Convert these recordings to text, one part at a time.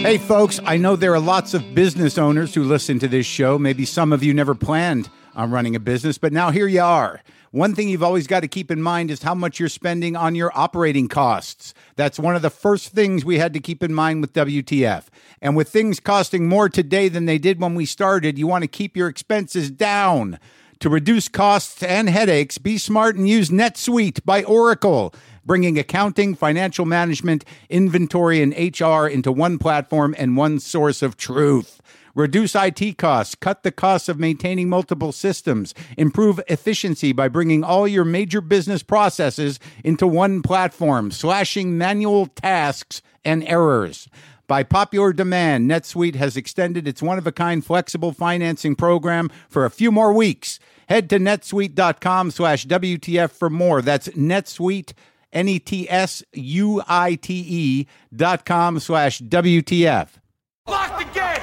Hey folks, I know there are lots of business owners who listen to this show. Maybe some of you never planned on running a business, but now here you are. One thing you've always got to keep in mind is how much you're spending on your operating costs. That's one of the first things we had to keep in mind with WTF. And with things costing more today than they did when we started, you want to keep your expenses down. To reduce costs and headaches, be smart and use NetSuite by Oracle, bringing accounting, financial management, inventory, and HR into one platform and one source of truth. Reduce IT costs, cut the costs of maintaining multiple systems, improve efficiency by bringing all your major business processes into one platform, slashing manual tasks and errors. By popular demand, NetSuite has extended its one-of-a-kind flexible financing program for a few more weeks. Head to netsuite.com/WTF for more. That's NetSuite, NetSuite.com/WTF. Lock the gate!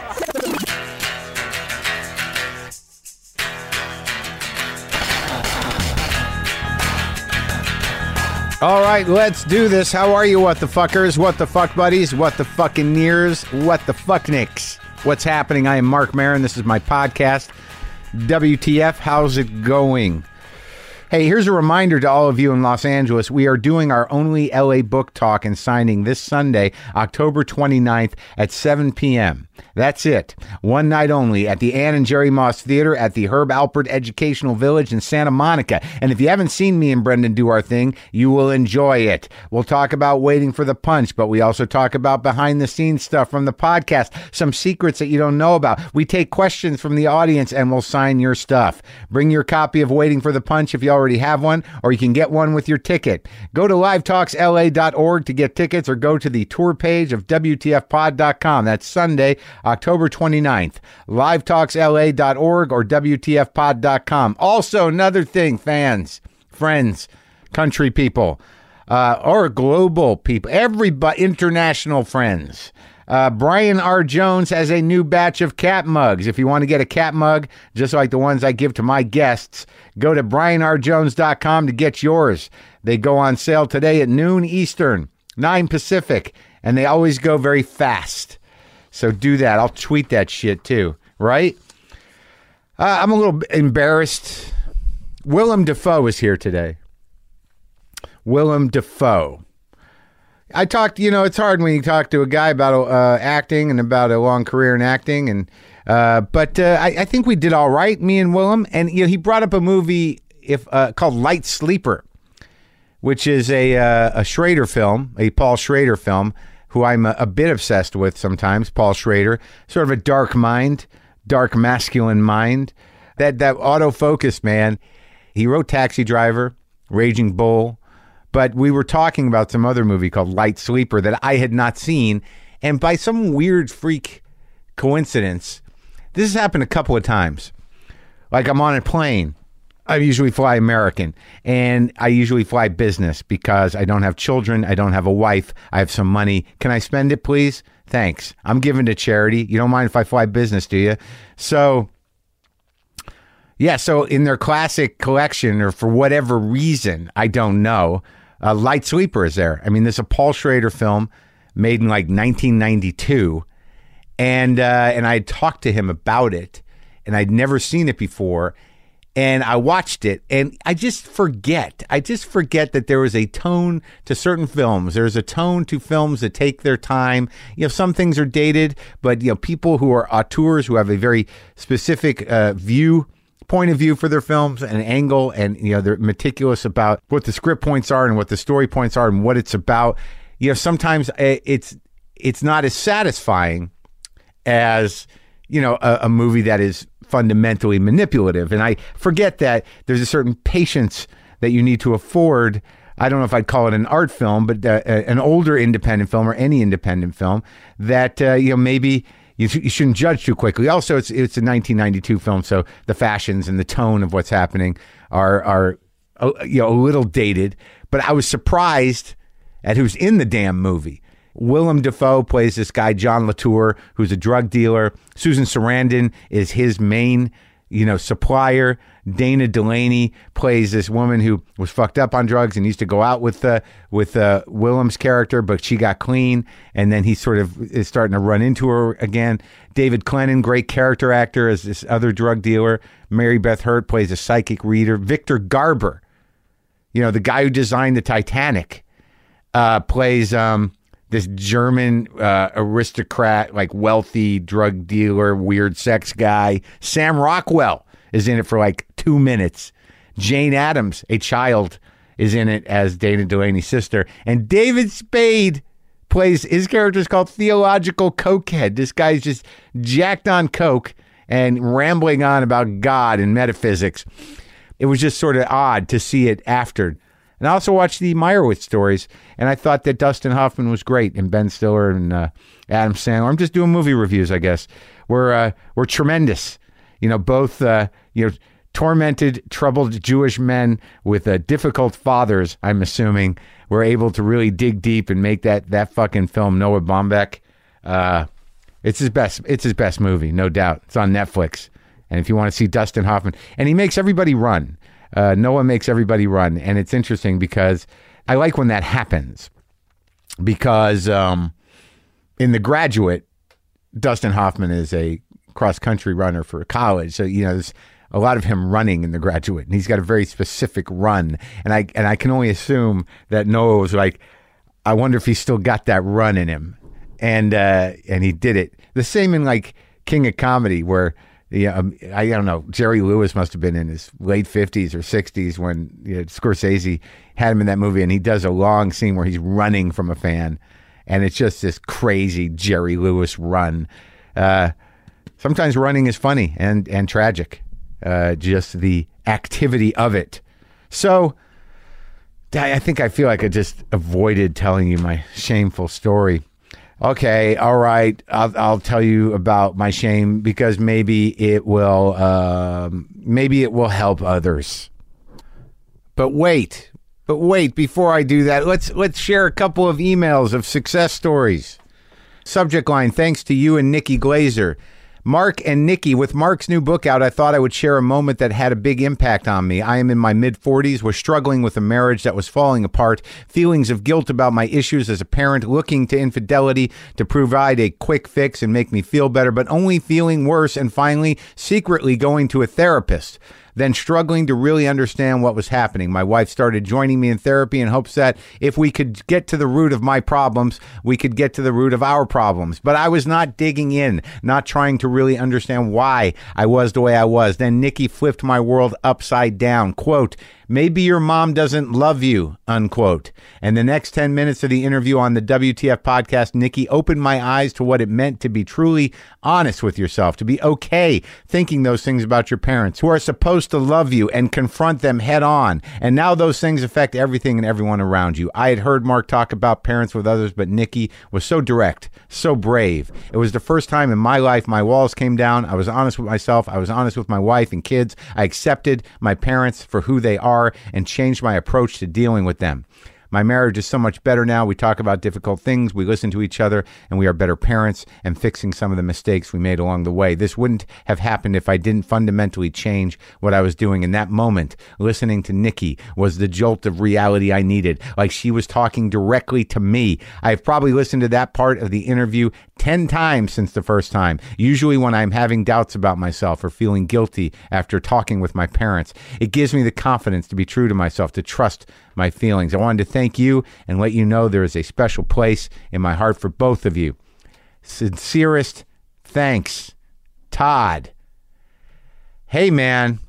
All right, let's do this. How are you, what the fuckers, what the fuck buddies, what the fucking nears, what the fucknicks? What's happening? I am Mark Maron. This is my podcast, WTF. How's it going? Hey, here's a reminder to all of you in Los Angeles. We are doing our only LA book talk and signing this Sunday, October 29th at 7 p.m. That's it. One night only at the Ann and Jerry Moss Theater at the Herb Alpert Educational Village in Santa Monica. And if you haven't seen me and Brendan do our thing, you will enjoy it. We'll talk about Waiting for the Punch, but we also talk about behind-the-scenes stuff from the podcast, some secrets that you don't know about. We take questions from the audience and we'll sign your stuff. Bring your copy of Waiting for the Punch if you already have one, or you can get one with your ticket. Go to livetalksla.org to get tickets, or go to the tour page of WTFpod.com. That's Sunday, October 29th. livetalksla.org or WTFpod.com. Also, another thing, fans, friends, country people, or global people, everybody, international friends. Brian R. Jones has a new batch of cat mugs. If you want to get a cat mug, just like the ones I give to my guests, go to brianrjones.com to get yours. They go on sale today at noon Eastern, 9 Pacific, and they always go very fast. So do that. I'll tweet that shit too, right? I'm a little embarrassed. Willem Dafoe is here today. Willem Dafoe. I talked, it's hard when you talk to a guy about acting and about a long career in acting, and but I think we did all right, me and Willem. And he brought up a movie called Light Sleeper, which is a Schrader film, a Paul Schrader film, who I'm a bit obsessed with sometimes. Paul Schrader, sort of a dark mind, dark masculine mind. That autofocus man. He wrote Taxi Driver, Raging Bull. But we were talking about some other movie called Light Sleeper that I had not seen. And by some weird freak coincidence, this has happened a couple of times. Like I'm on a plane. I usually fly American. And I usually fly business because I don't have children. I don't have a wife. I have some money. Can I spend it, please? Thanks. I'm giving to charity. You don't mind if I fly business, do you? So... yeah, so in their classic collection, or for whatever reason, I don't know, Light Sleeper is there. I mean, this is a Paul Schrader film made in like 1992, and I had talked to him about it, and I'd never seen it before, and I watched it, and I just forget that there was a tone to certain films. There's a tone to films that take their time. Some things are dated, but people who are auteurs who have a very specific point of view for their films and angle, and they're meticulous about what the script points are and what the story points are and what it's about. Sometimes it's not as satisfying as a movie that is fundamentally manipulative. And I forget that there's a certain patience that you need to afford. I don't know if I'd call it an art film, but an older independent film or any independent film that maybe you shouldn't judge too quickly. Also, it's a 1992 film, so the fashions and the tone of what's happening are a little dated. But I was surprised at who's in the damn movie. Willem Dafoe plays this guy, John Latour, who's a drug dealer. Susan Sarandon is his main supplier. Dana Delaney plays this woman who was fucked up on drugs and used to go out with Willem's character, but she got clean, and then he sort of is starting to run into her again. David Clennon, great character actor as this other drug dealer. Mary Beth Hurt plays a psychic reader. Victor Garber, the guy who designed the Titanic, plays this German aristocrat, like wealthy drug dealer, weird sex guy. Sam Rockwell is in it for like 2 minutes. Jane Addams, a child, is in it as Dana Delaney's sister. And David Spade plays, his character is called Theological Cokehead. This guy's just jacked on coke and rambling on about God and metaphysics. It was just sort of odd to see it after. And I also watched the Meyerowitz stories, and I thought that Dustin Hoffman was great, and Ben Stiller and Adam Sandler. I'm just doing movie reviews, I guess. Were tremendous. Both tormented, troubled Jewish men with difficult fathers, I'm assuming, were able to really dig deep and make that fucking film. Noah Baumbach. It's his best movie, no doubt. It's on Netflix. And if you want to see Dustin Hoffman, and he makes everybody run. Noah makes everybody run, and it's interesting because I like when that happens. Because in The Graduate, Dustin Hoffman is a cross-country runner for college, so there's a lot of him running in The Graduate, and he's got a very specific run, and I can only assume that Noah was like, I wonder if he's still got that run in him, and he did it. The same in like King of Comedy, where I don't know, Jerry Lewis must have been in his late 50s or 60s when Scorsese had him in that movie, and he does a long scene where he's running from a fan, and it's just this crazy Jerry Lewis run. Sometimes running is funny and tragic, just the activity of it. So I think I feel like I just avoided telling you my shameful story. Okay, all right. I'll tell you about my shame because maybe it will help others. But wait, before I do that, let's share a couple of emails of success stories. Subject line: thanks to you and Nikki Glazer. Mark and Nikki, with Mark's new book out, I thought I would share a moment that had a big impact on me. I am in my mid-40s, was struggling with a marriage that was falling apart, feelings of guilt about my issues as a parent, looking to infidelity to provide a quick fix and make me feel better, but only feeling worse, and finally, secretly going to a therapist. Then struggling to really understand what was happening. My wife started joining me in therapy in hopes that if we could get to the root of my problems, we could get to the root of our problems. But I was not digging in, not trying to really understand why I was the way I was. Then Nikki flipped my world upside down. Quote, maybe your mom doesn't love you, unquote. And the next 10 minutes of the interview on the WTF podcast, Nikki opened my eyes to what it meant to be truly honest with yourself, to be okay thinking those things about your parents who are supposed to love you and confront them head on. And now those things affect everything and everyone around you. I had heard Mark talk about parents with others, but Nikki was so direct, so brave. It was the first time in my life my walls came down. I was honest with myself. I was honest with my wife and kids. I accepted my parents for who they are and changed my approach to dealing with them. My marriage is so much better now. We talk about difficult things. We listen to each other, and we are better parents and fixing some of the mistakes we made along the way. This wouldn't have happened if I didn't fundamentally change what I was doing. In that moment, listening to Nikki was the jolt of reality I needed, like she was talking directly to me. I've probably listened to that part of the interview 10 times since the first time, usually when I'm having doubts about myself or feeling guilty after talking with my parents. It gives me the confidence to be true to myself, to trust my feelings. I wanted to thank you and let you know there is a special place in my heart for both of you. Sincerest thanks, Todd. Hey, man,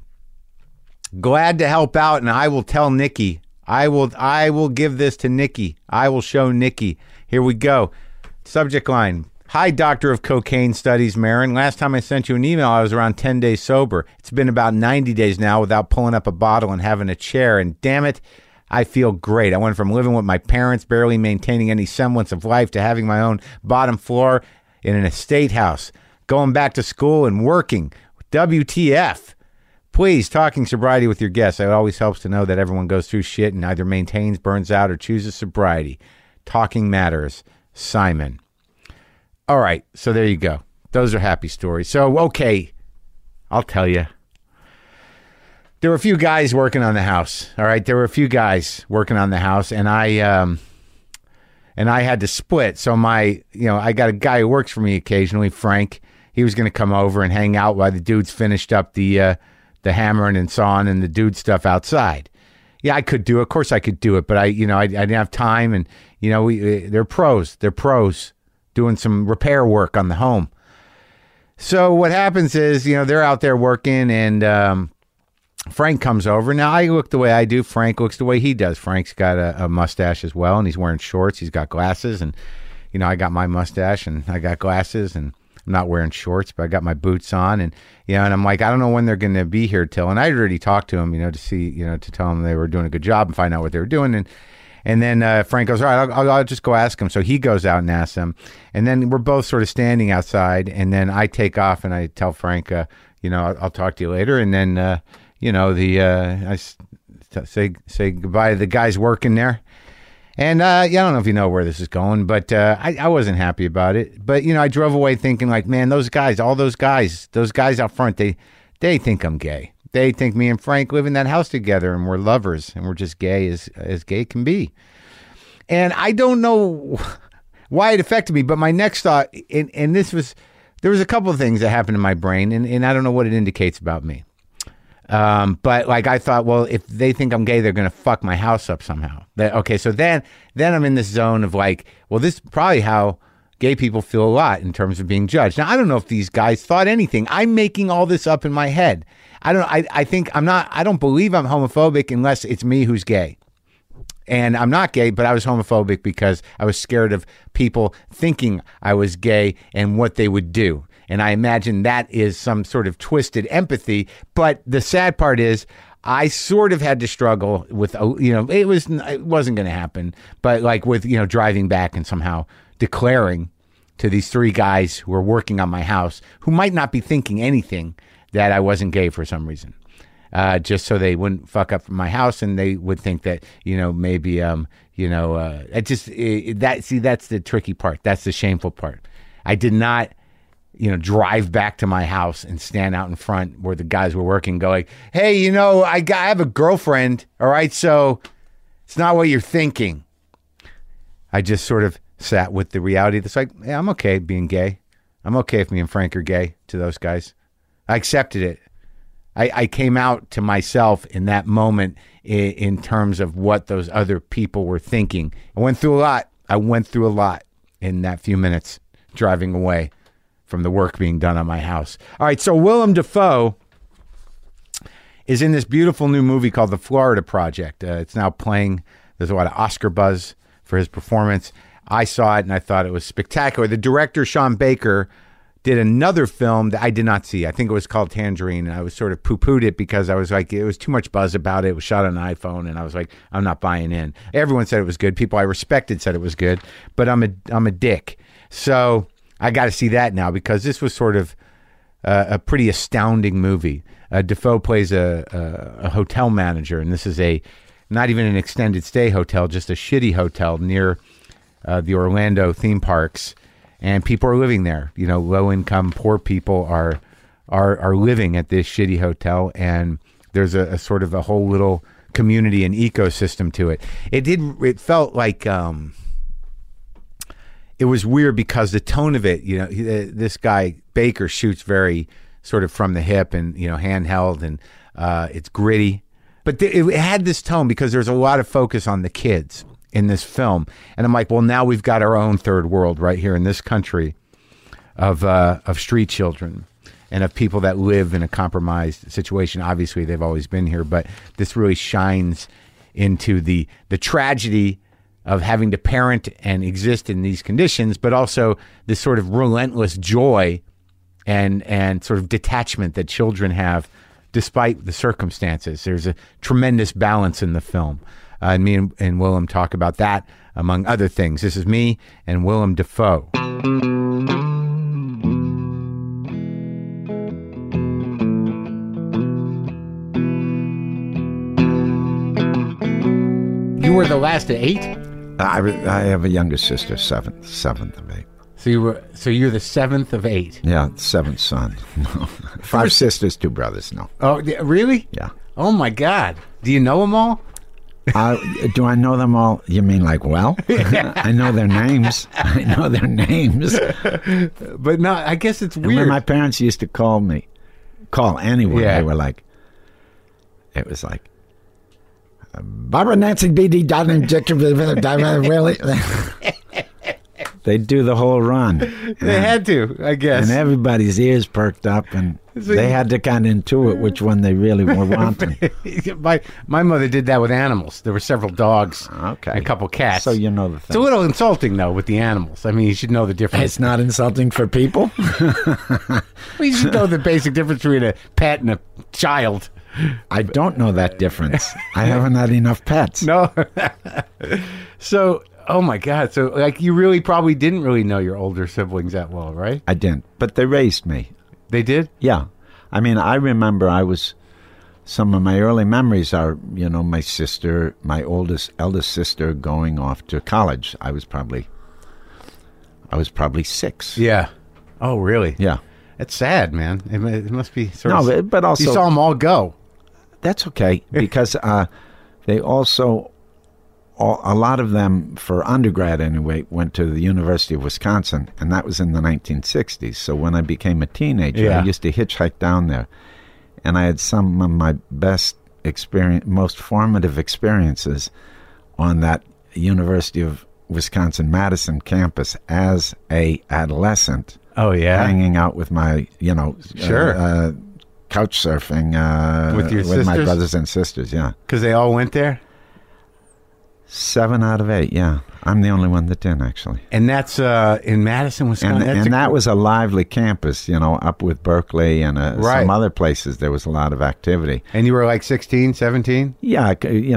glad to help out, and I will tell Nikki. I will give this to Nikki. I will show Nikki. Here we go. Subject line: hi, Doctor of Cocaine Studies, Marin. Last time I sent you an email, I was around 10 days sober. It's been about 90 days now without pulling up a bottle and having a chair, and damn it, I feel great. I went from living with my parents, barely maintaining any semblance of life, to having my own bottom floor in an estate house, going back to school and working. WTF. Please, talking sobriety with your guests. It always helps to know that everyone goes through shit and either maintains, burns out, or chooses sobriety. Talking matters. Simon. All right, so there you go. Those are happy stories. So, okay, I'll tell you. there were a few guys working on the house. All right, there were a few guys working on the house, and I had to split. So I got a guy who works for me occasionally, Frank. He was going to come over and hang out while the dudes finished up the hammering and sawing and the dude stuff outside. Yeah, I could do it. Of course I could do it, but I didn't have time. And, they're pros. They're pros doing some repair work on the home. So what happens is, they're out there working and Frank comes over. Now, I look the way I do. Frank looks the way he does. Frank's got a mustache as well, and he's wearing shorts. He's got glasses, and, I got my mustache, and I got glasses, and I'm not wearing shorts, but I got my boots on, and and I'm like, I don't know when they're going to be here till. And I already talked to them, to see, to tell them they were doing a good job and find out what they were doing. And then Frank goes, all right, I'll just go ask them. So he goes out and asks them, and then we're both sort of standing outside. And then I take off and I tell Frank, I'll talk to you later. And then I say goodbye to the guys working there. And I don't know if you know where this is going, but I wasn't happy about it. But, I drove away thinking like, man, those guys out front, they think I'm gay. They think me and Frank live in that house together and we're lovers and we're just gay as gay can be. And I don't know why it affected me, but my next thought, and there was a couple of things that happened in my brain, and I don't know what it indicates about me. But like I thought, well, if they think I'm gay, they're going to fuck my house up somehow. So then I'm in this zone of like, well, this is probably how gay people feel a lot in terms of being judged. Now, I don't know if these guys thought anything. I'm making all this up in my head. I don't believe I'm homophobic unless it's me who's gay. And I'm not gay, but I was homophobic because I was scared of people thinking I was gay and what they would do. And I imagine that is some sort of twisted empathy. But the sad part is I sort of had to struggle with, it wasn't going to happen. But like with, driving back and somehow declaring to these three guys who were working on my house, who might not be thinking anything, that I wasn't gay for some reason. Just so they wouldn't fuck up my house and they would think that, maybe, that's the tricky part. That's the shameful part. I did not, drive back to my house and stand out in front where the guys were working going, hey, I have a girlfriend. All right. So it's not what you're thinking. I just sort of sat with the reality that's like, yeah, I'm okay being gay. I'm okay if me and Frank are gay to those guys. I accepted it. I came out to myself in that moment in terms of what those other people were thinking. I went through a lot in that few minutes driving away from the work being done on my house. All right, so Willem Dafoe is in this beautiful new movie called The Florida Project. It's now playing. There's a lot of Oscar buzz for his performance. I saw it and I thought it was spectacular. The director, Sean Baker, did another film that I did not see. I think it was called Tangerine, and I was sort of poo-pooed it because I was like, it was too much buzz about it. It was shot on an iPhone, and I was like, I'm not buying in. Everyone said it was good. People I respected said it was good, but I'm a dick. So I got to see that now because this was sort of a pretty astounding movie. Dafoe plays a hotel manager, and this is not even an extended stay hotel, just a shitty hotel near the Orlando theme parks. And people are living there. Low income, poor people are living at this shitty hotel, and there's a sort of a whole little community and ecosystem to it. It felt like it was weird because the tone of it. This guy Baker shoots very sort of from the hip and handheld, and it's gritty, but it had this tone because there's a lot of focus on the kids in this film. And I'm like, well, now we've got our own third world right here in this country of street children and of people that live in a compromised situation. Obviously, they've always been here, but this really shines into the tragedy of having to parent and exist in these conditions, but also this sort of relentless joy and sort of detachment that children have despite the circumstances. There's a tremendous balance in the film. And me and Willem talk about that, among other things. This is me and Willem Dafoe. You were the last of 8? I have a younger sister, seventh of 8. So you're the 7th of 8? Yeah, 7th son. 5 sisters, 2 brothers. No. Oh, really? Yeah. Oh my God! Do you know them all? Do I know them all? You mean like, well? I know their names. I know their names. But no, I guess it's And weird. when my parents used to call anyone, Yeah. they were like, it was like, Barbara Nancy B.D. Dodden, really? They'd do the whole run. They had to, I guess. And everybody's ears perked up, and they had to kind of intuit which one they really were wanting. my mother did that with animals. There were several dogs, Okay. and a couple cats. So you know the It's a thing. little insulting though with the animals. I mean, you should know the difference. It's not insulting for people. Well, you should know the basic difference between a pet and a child. I don't know that difference. I haven't had enough pets. No. So, oh my God. So, like, you really probably didn't really know your older siblings that well, right? I didn't, but they raised me. They did? Yeah. I mean, I remember some of my early memories are, my sister, my eldest sister going off to college. I was probably 6. Yeah. Oh, really? Yeah. That's sad, man. It must be sort of... No, but also... You saw them all go. That's okay, because they also... a lot of them, for undergrad anyway, went to the University of Wisconsin, and that was in the 1960s. So when I became a teenager, Yeah. I used to hitchhike down there, and I had some of my most formative experiences on that University of Wisconsin-Madison campus as a adolescent, Oh, yeah? hanging out with my, Sure. couch surfing With your with my sisters? brothers and sisters, yeah. Because they all went there? 7 out of 8, yeah. I'm the only one that didn't, actually. And that's in Madison, Wisconsin? And that was a lively campus, up with Berkeley and Right. some other places. There was a lot of activity. And you were like 16, 17? Yeah,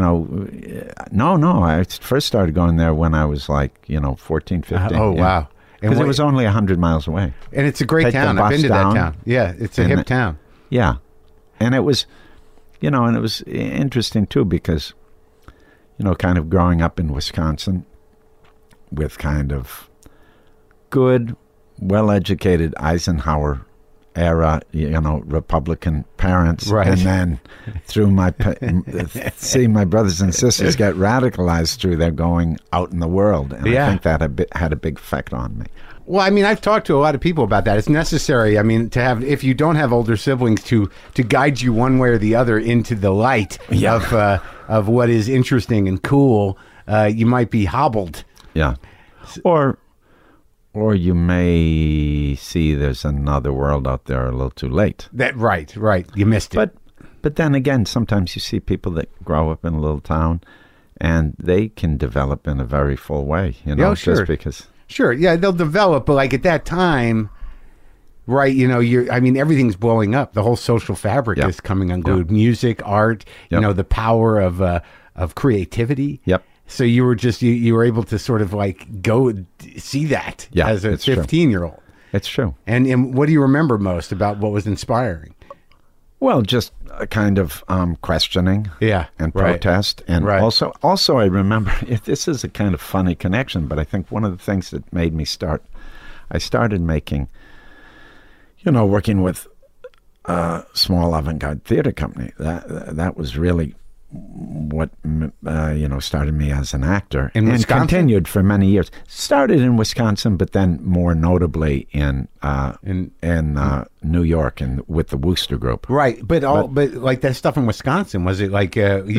no. I first started going there when I was like, 14, 15. Oh, wow. Because what- it was only 100 miles away. And it's a great Take the town. I've bus been to down. that town. Yeah, it's a And hip the- town. Yeah. And it was, and it was interesting, too, because, kind of growing up in Wisconsin with kind of good, well-educated Eisenhower era, Republican parents. Right. And then through seeing my brothers and sisters get radicalized through their going out in the world. And Yeah. I think that had a big effect on me. Well, I mean, I've talked to a lot of people about that. It's necessary, I mean, to have, if you don't have older siblings, to guide you one way or the other into the light of what is interesting and cool, you might be hobbled. Yeah. Or you may see there's another world out there a little too late. Right. You missed it. But then again, sometimes you see people that grow up in a little town, and they can develop in a very full way. Yeah, sure. Just because. Sure, yeah, they'll develop, but like at that time, right, everything's blowing up. The whole social fabric Yep. is coming unglued. Music, art, Yep. the power of creativity. Yep. So you were you were able to sort of like go see that as a it's true. 15-year-old. It's true. And what do you remember most about what was inspiring? Well, just a kind of questioning, Yeah, and right. protest, and Right. also I remember this is a kind of funny connection, but I think one of the things that made me I started making, working with a small avant-garde theater company. That was really what started me as an actor, In and Wisconsin? continued for many years. Started in Wisconsin, but then more notably in New York and with the Wooster Group. Right, but like that stuff in Wisconsin, was it like it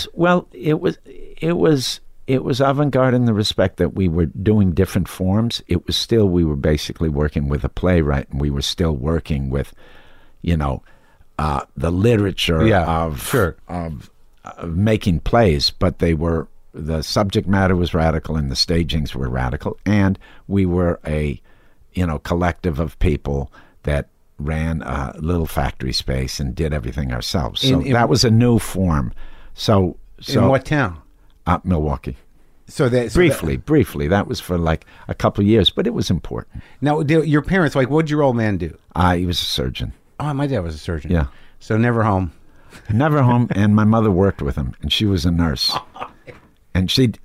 was avant-garde in the respect that we were doing different forms. It was still, we were basically working with a playwright, and we were still working with, the literature of making plays, but the subject matter was radical and the stagings were radical, and we were a collective of people that ran a little factory space and did everything ourselves. So that was a new form. So in what town? Milwaukee. Briefly. That was for like a couple of years, but it was important. Now, your parents, like, what'd your old man do? He was a surgeon. Oh, my dad was a surgeon. Yeah. So never home. Never home, and my mother worked with him, and she was a nurse. And she'd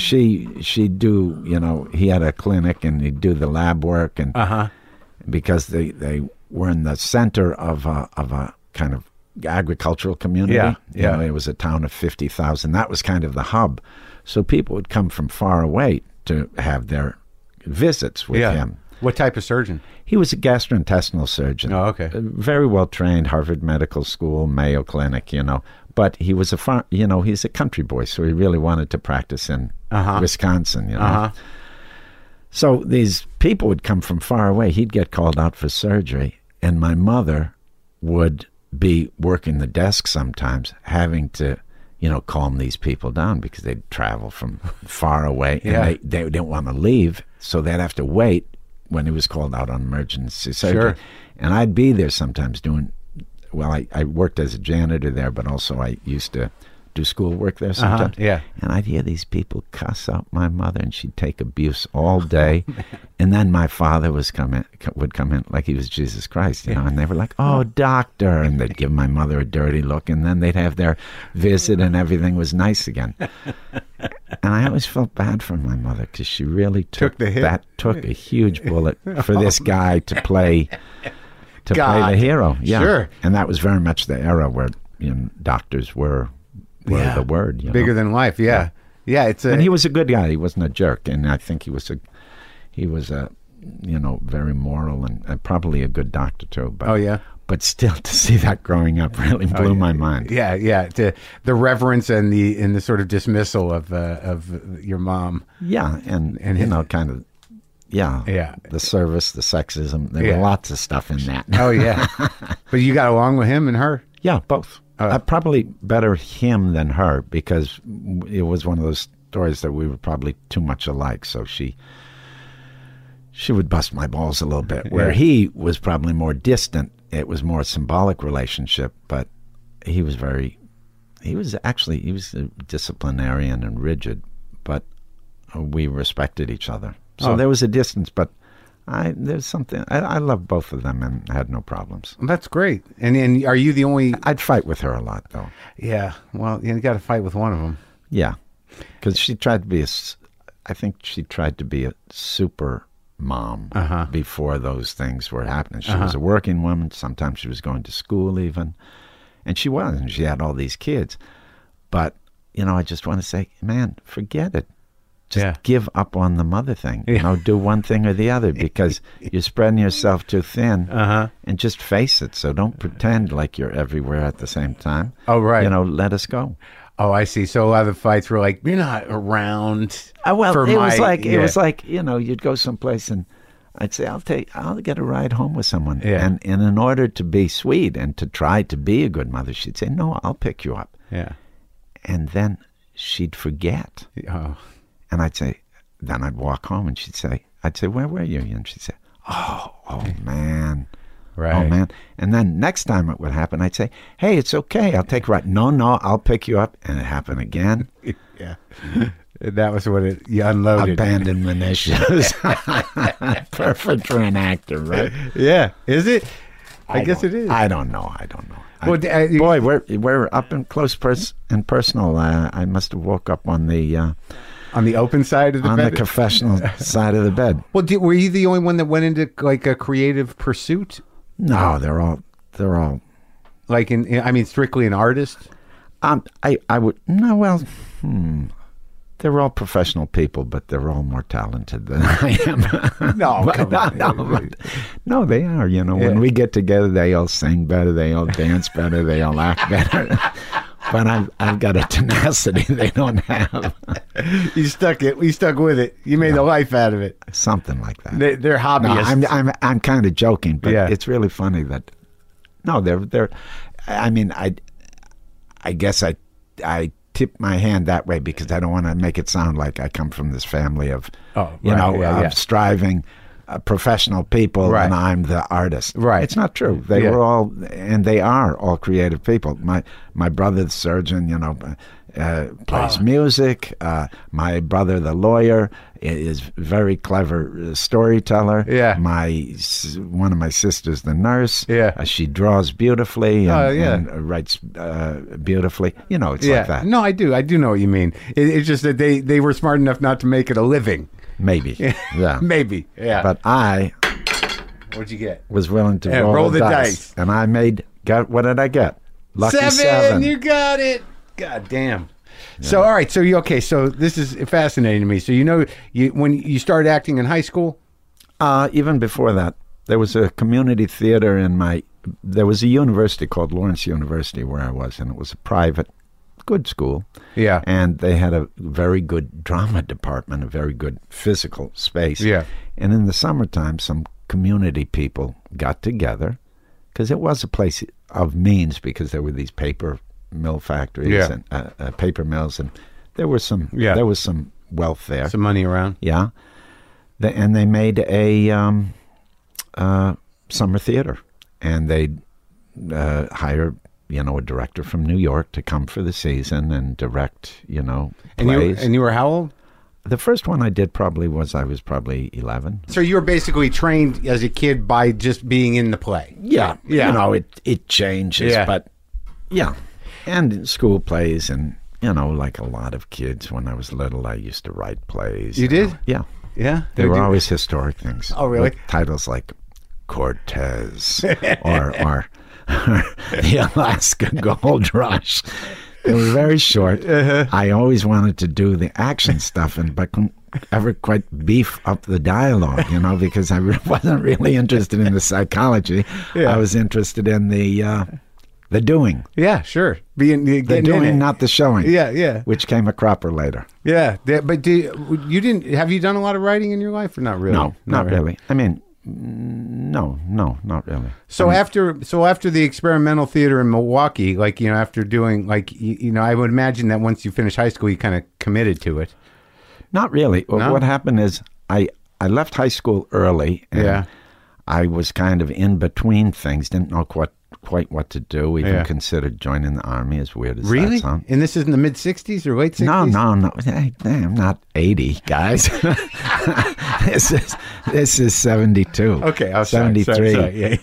do, he had a clinic, and he'd do the lab work, and because they were in the center of a kind of agricultural community. Yeah, You yeah. know, it was a town of 50,000. That was kind of the hub. So people would come from far away to have their visits with him. What type of surgeon? He was a gastrointestinal surgeon. Oh, okay. Very well trained, Harvard Medical School, Mayo Clinic, you know. But he was he's a country boy, so he really wanted to practice in Wisconsin, you know. So these people would come from far away. He'd get called out for surgery, and my mother would be working the desk sometimes, having to, calm these people down because they'd travel from far away, and they didn't want to leave, so they'd have to wait when he was called out on emergency surgery. Sure. And I'd be there sometimes I worked as a janitor there, but also I used to do school work there sometimes. Yeah. And I'd hear these people cuss out my mother, and she'd take abuse all day. And then my father would come in like he was Jesus Christ, and they were like, "Oh, doctor," and they'd give my mother a dirty look, and then they'd have their visit, and everything was nice again. And I always felt bad for my mother because she really took the hit. Took a huge bullet for this guy to play the hero. Yeah. Sure. And that was very much the era where doctors were the word. Bigger than life. Yeah. And he was a good guy. He wasn't a jerk, and I think he was a very moral and probably a good doctor too. But, But still, to see that growing up really blew my mind. Yeah. The reverence and the sort of dismissal of your mom. Yeah, and kind of. Yeah. The service, the sexism. There were lots of stuff in that. Oh yeah. But you got along with him and her? Yeah, both. Probably better him than her, because it was one of those stories that we were probably too much alike. So she would bust my balls a little bit. Where he was probably more distant. It was more a symbolic relationship, but he was a disciplinarian and rigid, but we respected each other. So there was a distance, but there's something. I love both of them and had no problems. That's great. And are you the only? I'd fight with her a lot, though. Yeah. Well, you got to fight with one of them. Yeah, because she tried to be I think she tried to be a super mom before those things were happening. She was a working woman. Sometimes she was going to school even, and she was, and she had all these kids. But I just want to say, man, forget it. Just give up on the mother thing. Do one thing or the other, because you're spreading yourself too thin. And just face it. So don't pretend like you're everywhere at the same time. Oh, right. Let us go. Oh, I see. So a lot of the fights were like, you're not around. It was like you'd go someplace and I'd say, I'll get a ride home with someone. Yeah. And in order to be sweet and to try to be a good mother, she'd say, no, I'll pick you up. Yeah. And then she'd forget. Oh. And then I'd walk home and I'd say, where were you? And she'd say, oh man. Right. Oh man. And then next time it would happen, I'd say, hey, it's okay. I'll take a ride. No, I'll pick you up. And it happened again. Yeah. That was what you unloaded. Abandonment issues. Perfect for an actor, right? Yeah. Is it? I guess it is. I don't know. Well, boy, we're up and close and personal. I must have woke up on the open side of the bed? On the confessional side of the bed. Well, were you the only one that went into like a creative pursuit? No, they're all like strictly an artist. They're all professional people, but they're all more talented than I am. No, they are. When we get together, they all sing better, they all dance better, they all act better. But I've got a tenacity they don't have. You stuck with it. You made a life out of it. Something like that. They're hobbyists. No, I'm kind of joking, but it's really funny that. No, they're. I guess I tip my hand that way because I don't want to make it sound like I come from this family of, striving. Professional people, and I'm the artist. Right. It's not true. They were all, and they are all creative people. My brother, the surgeon, plays music. My brother, the lawyer, is very clever storyteller. Yeah. One of my sisters, the nurse. Yeah. She draws beautifully and writes beautifully. It's like that. No, I do. I do know what you mean. It's just that they were smart enough not to make it a living. Maybe. Yeah. Maybe. Yeah. But what'd you get? Was willing to roll the dice. And I what did I get? Lucky seven. You got it. God damn. Yeah. So, all right. So, so this is fascinating to me. So, when you started acting in high school? Even before that, there was a community theater there was a university called Lawrence University where I was, and it was a private, good school. Yeah. And they had a very good drama department, a very good physical space. Yeah. And in the summertime, some community people got together, because it was a place of means, because there were these paper mill factories and paper mills, and there was some wealth there, some money around. Yeah. And they made a summer theater, and they'd hire a director from New York to come for the season and direct plays. And you were how old? The first one I did I was probably 11. So you were basically trained as a kid by just being in the play. Yeah. It changes, but yeah. And in school plays, and like a lot of kids when I was little, I used to write plays. You did? Yeah. Yeah? They were always historic things. Oh, really? With titles like Cortez or the Alaska Gold Rush. They were very short. I always wanted to do the action stuff, but couldn't ever quite beef up the dialogue, because I wasn't really interested in the psychology. Yeah. I was interested in the doing. Yeah, sure. The doing, not the showing. Yeah. Which came a cropper later. Yeah, but have you done a lot of writing in your life, or not really? No, not really. I mean, no, not really. So after the experimental theater in Milwaukee, after doing I would imagine that once you finished high school, you kind of committed to it. Not really. No? What happened is I left high school early, and I was kind of in between things, didn't know quite what to do. Even considered joining the Army, as weird as that sounds. And this is in the mid-'60s or late 60s? No. Hey, I'm not 80, guys. This is 72. Okay, I was 73. sorry.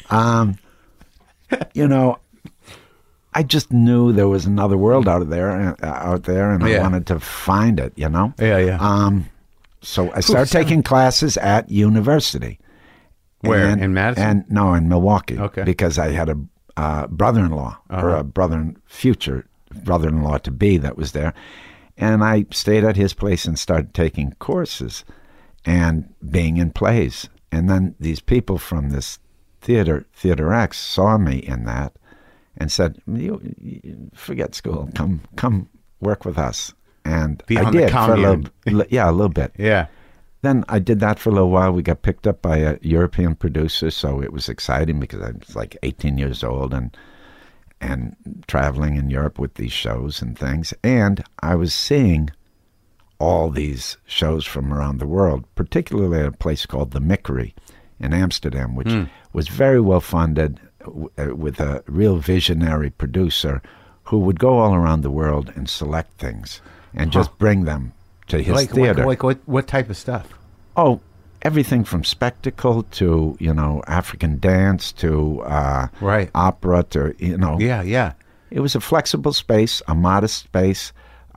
Yeah. I just knew there was another world out there, and I wanted to find it. Yeah. So I started taking classes at university. Where? In Madison? No, in Milwaukee. Okay. Because I had a brother-in-law, or a future brother-in-law to be, that was there. And I stayed at his place and started taking courses and being in plays. And then these people from this Theater X, saw me in that and said, you forget school, come work with us. And I did for a little bit. Yeah. Then I did that for a little while. We got picked up by a European producer, so it was exciting because I was like 18 years old and traveling in Europe with these shows and things. And I was seeing all these shows from around the world, particularly at a place called the Mickery in Amsterdam, which was very well funded, with a real visionary producer who would go all around the world and select things and just bring them to his theater. Like what type of stuff? Oh, everything from spectacle to, African dance to opera to, Yeah. It was a flexible space, a modest space.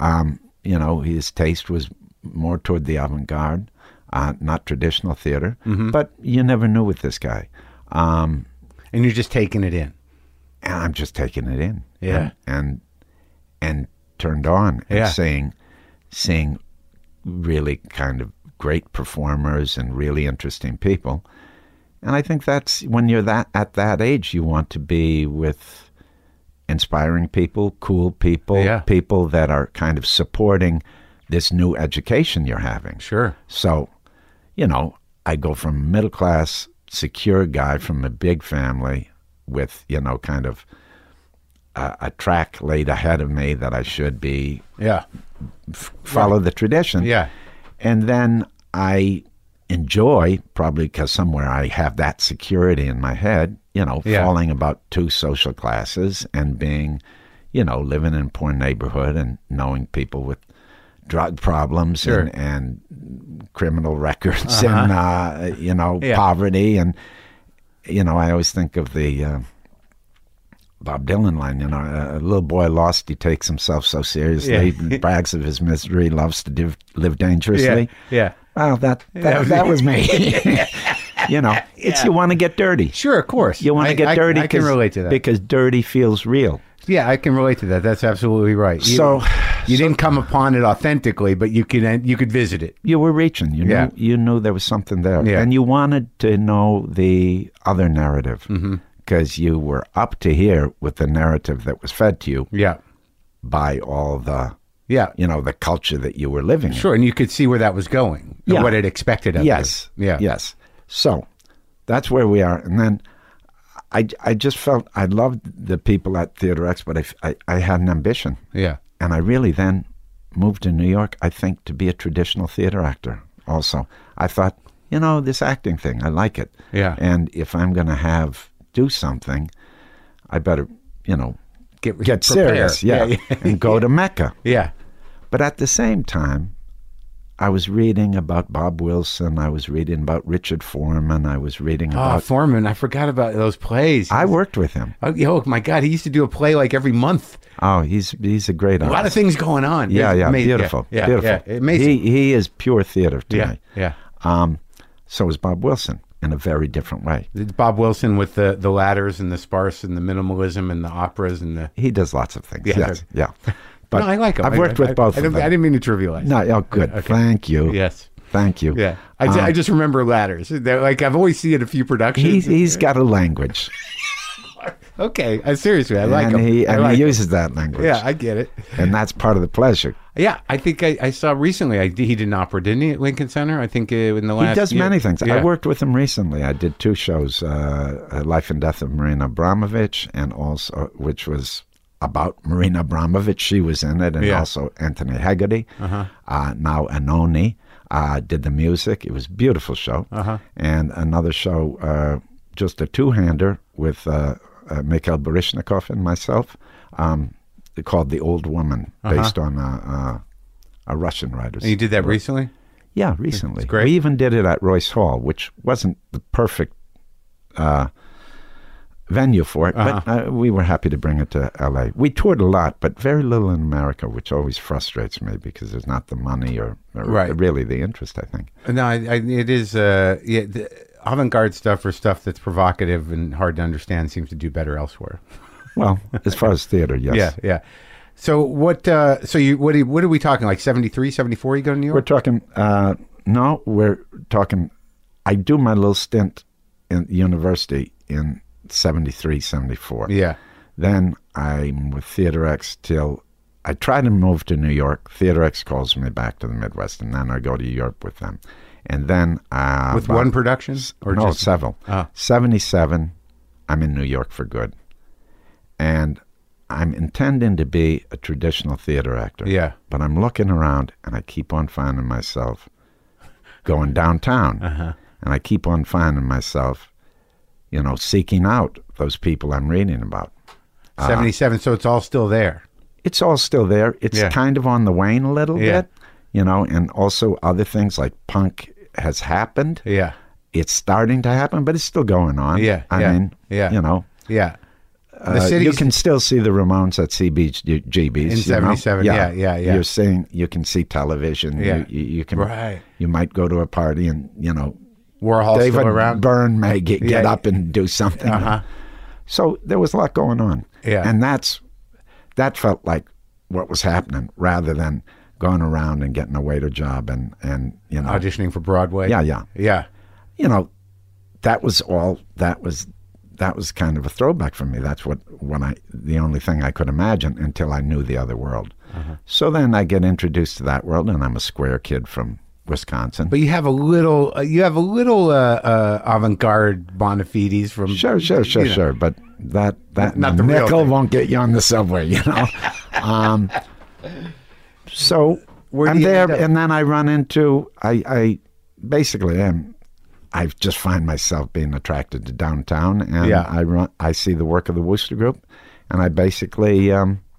His taste was more toward the avant-garde, not traditional theater. Mm-hmm. But you never knew with this guy. And you're just taking it in. And I'm just taking it in. Yeah. And turned on and seeing really kind of great performers and really interesting people. And I think that's when you're at that age, you want to be with inspiring people, cool people, people that are kind of supporting this new education you're having. Sure. So, I go from a middle class, secure guy from a big family with, kind of a track laid ahead of me that I should be follow the tradition. Yeah. And then I enjoy, probably because somewhere I have that security in my head, falling about two social classes and being, living in a poor neighborhood and knowing people with drug problems and criminal records and, poverty. And, I always think of the Bob Dylan line, a little boy lost, he takes himself so seriously, brags of his misery, loves to live dangerously. Yeah. Well, that was me. You want to get dirty. Sure, of course. You want to get dirty. I can relate to that. Because dirty feels real. Yeah, I can relate to that. That's absolutely right. So you didn't come upon it authentically, but you could visit it. you were reaching. You knew there was something there, and you wanted to know the other narrative because you were up to here with the narrative that was fed to you by all the the culture that you were living in. Sure, and you could see where that was going, and what it expected of you. Yes. So that's where we are, and then I just felt I loved the people at Theater X, but I had an ambition. Yeah. And I really then moved to New York, I think, to be a traditional theater actor also. I thought, this acting thing, I like it. Yeah. And if I'm going to do something, I better, get serious. Yeah. And go to Mecca. Yeah. But at the same time, I was reading about Bob Wilson. I was reading about Richard Foreman. I was reading about... Foreman. I forgot about those plays. I worked with him. Oh, my God. He used to do a play like every month. Oh, he's a great artist. A lot of things going on. Yeah, beautiful. Yeah, beautiful. Yeah, amazing. He is pure theater to me. Yeah. So is Bob Wilson in a very different way. Bob Wilson with the ladders and the sparse and the minimalism and the operas and the... He does lots of things. Yes. Yeah. But no, I like him. I've worked with both of them. I didn't mean to trivialize. No, good. Okay. Thank you. Yes. Thank you. Yeah. I just remember ladders. They're like, I've always seen a few productions. He's got a language. Okay. Seriously, I like him. He uses that language. Yeah, I get it. And that's part of the pleasure. Yeah, I think I saw recently, he did an opera, didn't he, at Lincoln Center? I think in the last He does many things. Yeah. I worked with him recently. I did 2 shows, Life and Death of Marina Abramovich, and also, which was about Marina Abramovich. She was in it, and also Anthony Hegarty. Now Anoni did the music. It was a beautiful show. And another show, just a 2-hander with Mikhail Baryshnikov and myself, called The Old Woman, based on a Russian writer. And you did that recently? Yeah, recently. It's great. We even did it at Royce Hall, which wasn't the perfect venue for it, but we were happy to bring it to L.A. We toured a lot, but very little in America, which always frustrates me because there's not the money or really the interest, I think. No, it is, the avant-garde stuff or stuff that's provocative and hard to understand seems to do better elsewhere. Well, as far as theater, yes. Yeah. So what are we talking, like 73, 74 you go to New York? We're talking, we're talking, I do my little stint in university in 73, 74. Yeah. Then I'm with Theater X till I try to move to New York. Theater X calls me back to the Midwest, and then I go to Europe with them. And then... with one production? Or no, just several. 77, I'm in New York for good. And I'm intending to be a traditional theater actor. Yeah. But I'm looking around, and I keep on finding myself going downtown. And I keep on finding myself, seeking out those people I'm reading about. 77, so it's all still there. It's all still there. It's kind of on the wane a little bit, and also other things like punk has happened. Yeah. It's starting to happen, but it's still going on. Yeah. I mean, Yeah. You can still see the Ramones at CBGB's. In 77, yeah. You can see television. Yeah. You can. Right. You might go to a party and, Warhol's David still around. Byrne may get up and do something. So there was a lot going on. Yeah. And that felt like what was happening rather than going around and getting a waiter job and auditioning for Broadway. Yeah. That was kind of a throwback for me. That's the only thing I could imagine until I knew the other world. So then I get introduced to that world, and I'm a square kid from Wisconsin. But you have a little avant-garde Bonafides from... Sure. But that not the nickel real won't get you on the subway, So I'm there, and then I run into... I basically am... I just find myself being attracted to downtown, and I see the work of the Wooster Group, and I basically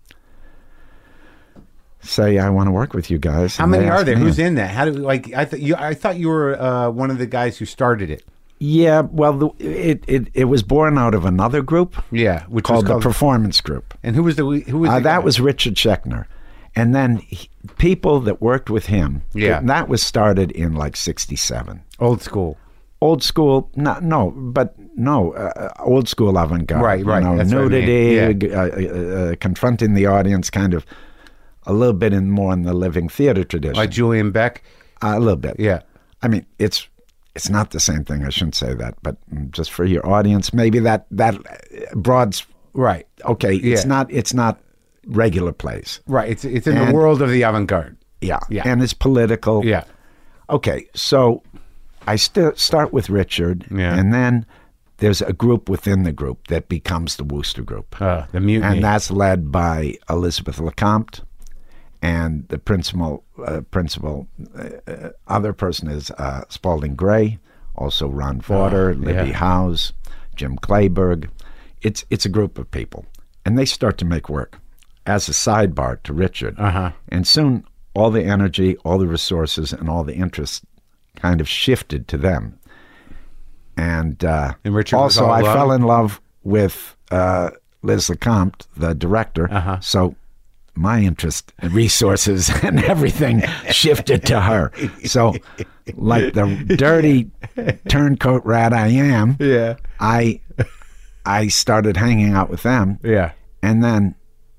say, I want to work with you guys. How many are there? Who's in that? How do I thought you were one of the guys who started it. Yeah, well, it was born out of another group. Yeah, which called was the Performance Group. And who was that guy? Was Richard Schechner. And then people that worked with him. Yeah, that was started in like 67. Old school, but no, old school avant-garde. Right. That's nudity, confronting the audience, kind of a little bit more in the living theater tradition. Like Julian Beck? A little bit. Yeah. I mean, it's not the same thing. I shouldn't say that, but just for your audience, maybe that broad's right. Okay, it's not regular plays. Right. It's in the world of the avant-garde. Yeah. And it's political. Yeah. Okay, so I start with Richard, and then there's a group within the group that becomes the Wooster Group. The Mutiny. And that's led by Elizabeth LeCompte, and the principal other person is Spalding Gray, also Ron Vawter, Libby Howes, Jim Clayburgh. It's a group of people, and they start to make work as a sidebar to Richard. And soon all the energy, all the resources, and all the interest kind of shifted to them. And Richard also I fell in love with Liz LeCompte, the director, so my interest and resources and everything shifted to her. So like the dirty turncoat rat I am, I started hanging out with them. Yeah. And then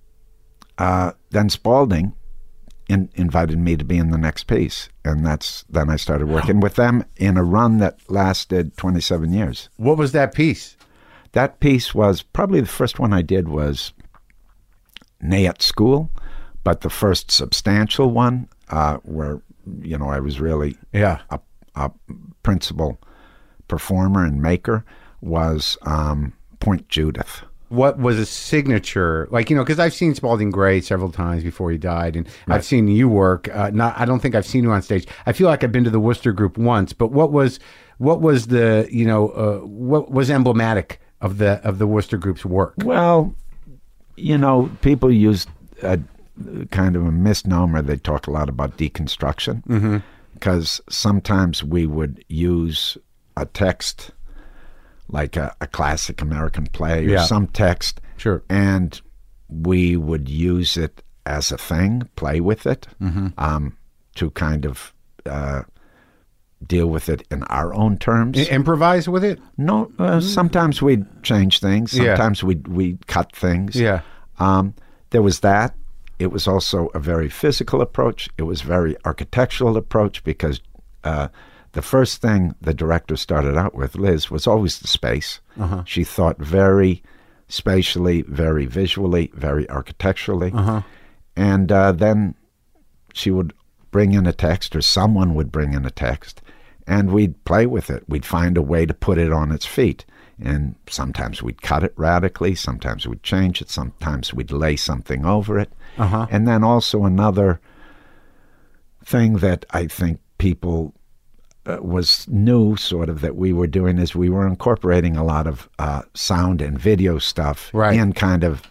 Spalding invited me to be in the next piece, and then I started working with them in a run that lasted 27 years. What was that piece? That piece was probably the first one I did was Nayette School, but the first substantial one where I was really a principal performer and maker was Point Judith. What was a signature, because I've seen Spalding Gray several times before he died, and I've seen you work. I don't think I've seen you on stage. I feel like I've been to the Wooster Group once, but what was the what was emblematic of the Wooster Group's work? Well, people used a kind of a misnomer. They talk a lot about deconstruction, because sometimes we would use a text like a classic American play or some text. Sure. And we would use it as a thing, play with it, to kind of deal with it in our own terms. Improvise with it? No, sometimes we'd change things. Sometimes we'd cut things. Yeah. There was that. It was also a very physical approach. It was a very architectural approach, because the first thing the director started out with, Liz, was always the space. She thought very spatially, very visually, very architecturally. And then she would bring in a text, or someone would bring in a text, and we'd play with it. We'd find a way to put it on its feet. And sometimes we'd cut it radically, sometimes we'd change it, sometimes we'd lay something over it. And then also another thing that I think people was new, sort of, that we were doing, is we were incorporating a lot of sound and video stuff in kind of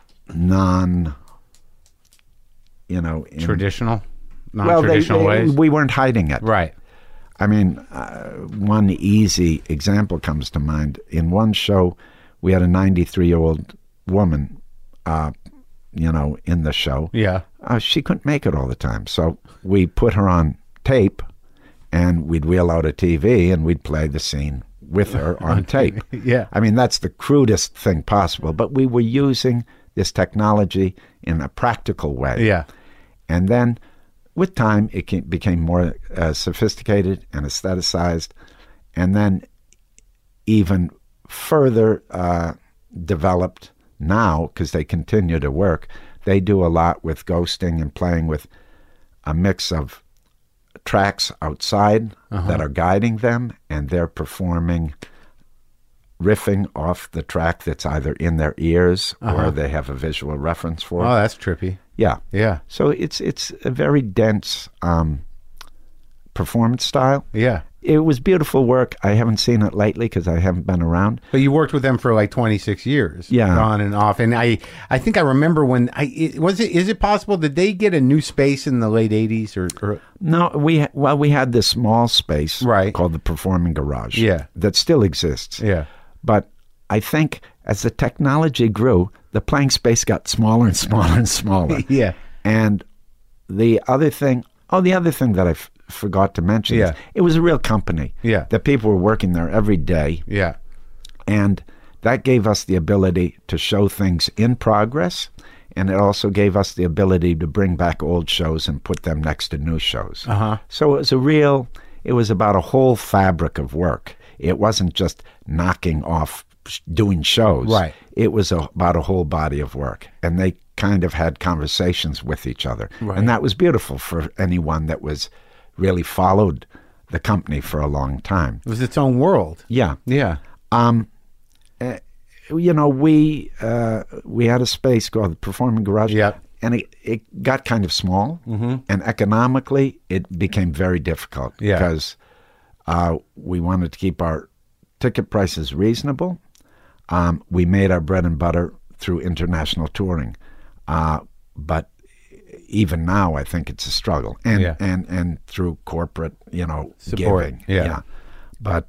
traditional ways. We weren't hiding it. Right. I mean, one easy example comes to mind. In one show, we had a 93-year-old woman, in the show. Yeah. She couldn't make it all the time, so we put her on tape, and we'd wheel out a TV, and we'd play the scene with her on tape. Yeah. I mean, that's the crudest thing possible, but we were using this technology in a practical way. Yeah. And then with time, it became more sophisticated and aestheticized, and then even further developed now, because they continue to work. They do a lot with ghosting and playing with a mix of tracks outside that are guiding them, and they're performing, riffing off the track that's either in their ears or they have a visual reference for. Oh, that's trippy. Yeah. Yeah. So it's a very dense performance style. Yeah. It was beautiful work. I haven't seen it lately because I haven't been around. But you worked with them for like 26 years. Yeah. On and off. And I think I remember when is it possible, did they get a new space in the late 80s or? No, we had this small space called the Performing Garage. Yeah. That still exists. Yeah. But I think as the technology grew, the playing space got smaller and smaller and smaller. Yeah. And the other thing that I forgot to mention is it was a real company. Yeah. That people were working there every day. Yeah. And that gave us the ability to show things in progress, and it also gave us the ability to bring back old shows and put them next to new shows. So it was about a whole fabric of work. It wasn't just knocking off doing shows. Right. It was about a whole body of work. And they kind of had conversations with each other. Right. And that was beautiful for anyone that was really followed the company for a long time. It was its own world. Yeah. Yeah. You know, we had a space called the Performing Garage. Yep. And it got kind of small, and economically it became very difficult because we wanted to keep our ticket prices reasonable. We made our bread and butter through international touring, but even now I think it's a struggle, and through corporate, Support. giving. Yeah. But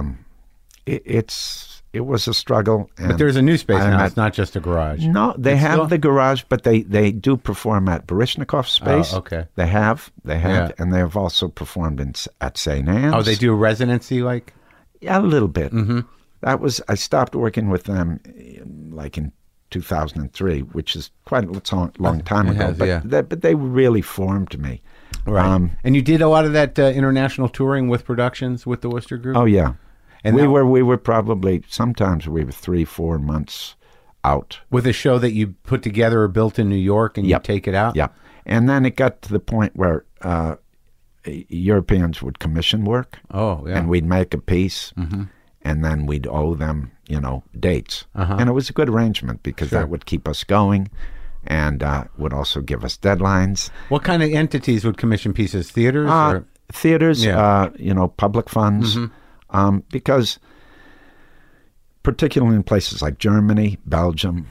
it was a struggle. But there's a new space now. It's not just a garage. No, they have the garage, but they do perform at Baryshnikov's space. Oh, okay. They have, Yeah. and they have also performed at St. Anne's. Oh, they do a residency like? Yeah, a little bit. I stopped working with them like in 2003, which is quite a long time ago. But they really formed me. Right. And you did a lot of that international touring with productions with the Worcester Group? Oh, yeah. And we were probably, sometimes we were 3-4 months out. With a show that you put together or built in New York and you take it out? Yeah. And then it got to the point where Europeans would commission work. Oh, yeah. And we'd make a piece, and then we'd owe them, dates. And it was a good arrangement because that would keep us going and would also give us deadlines. What kind of entities would commission pieces? Theaters? Or? Theaters, public funds. Because particularly in places like Germany, Belgium,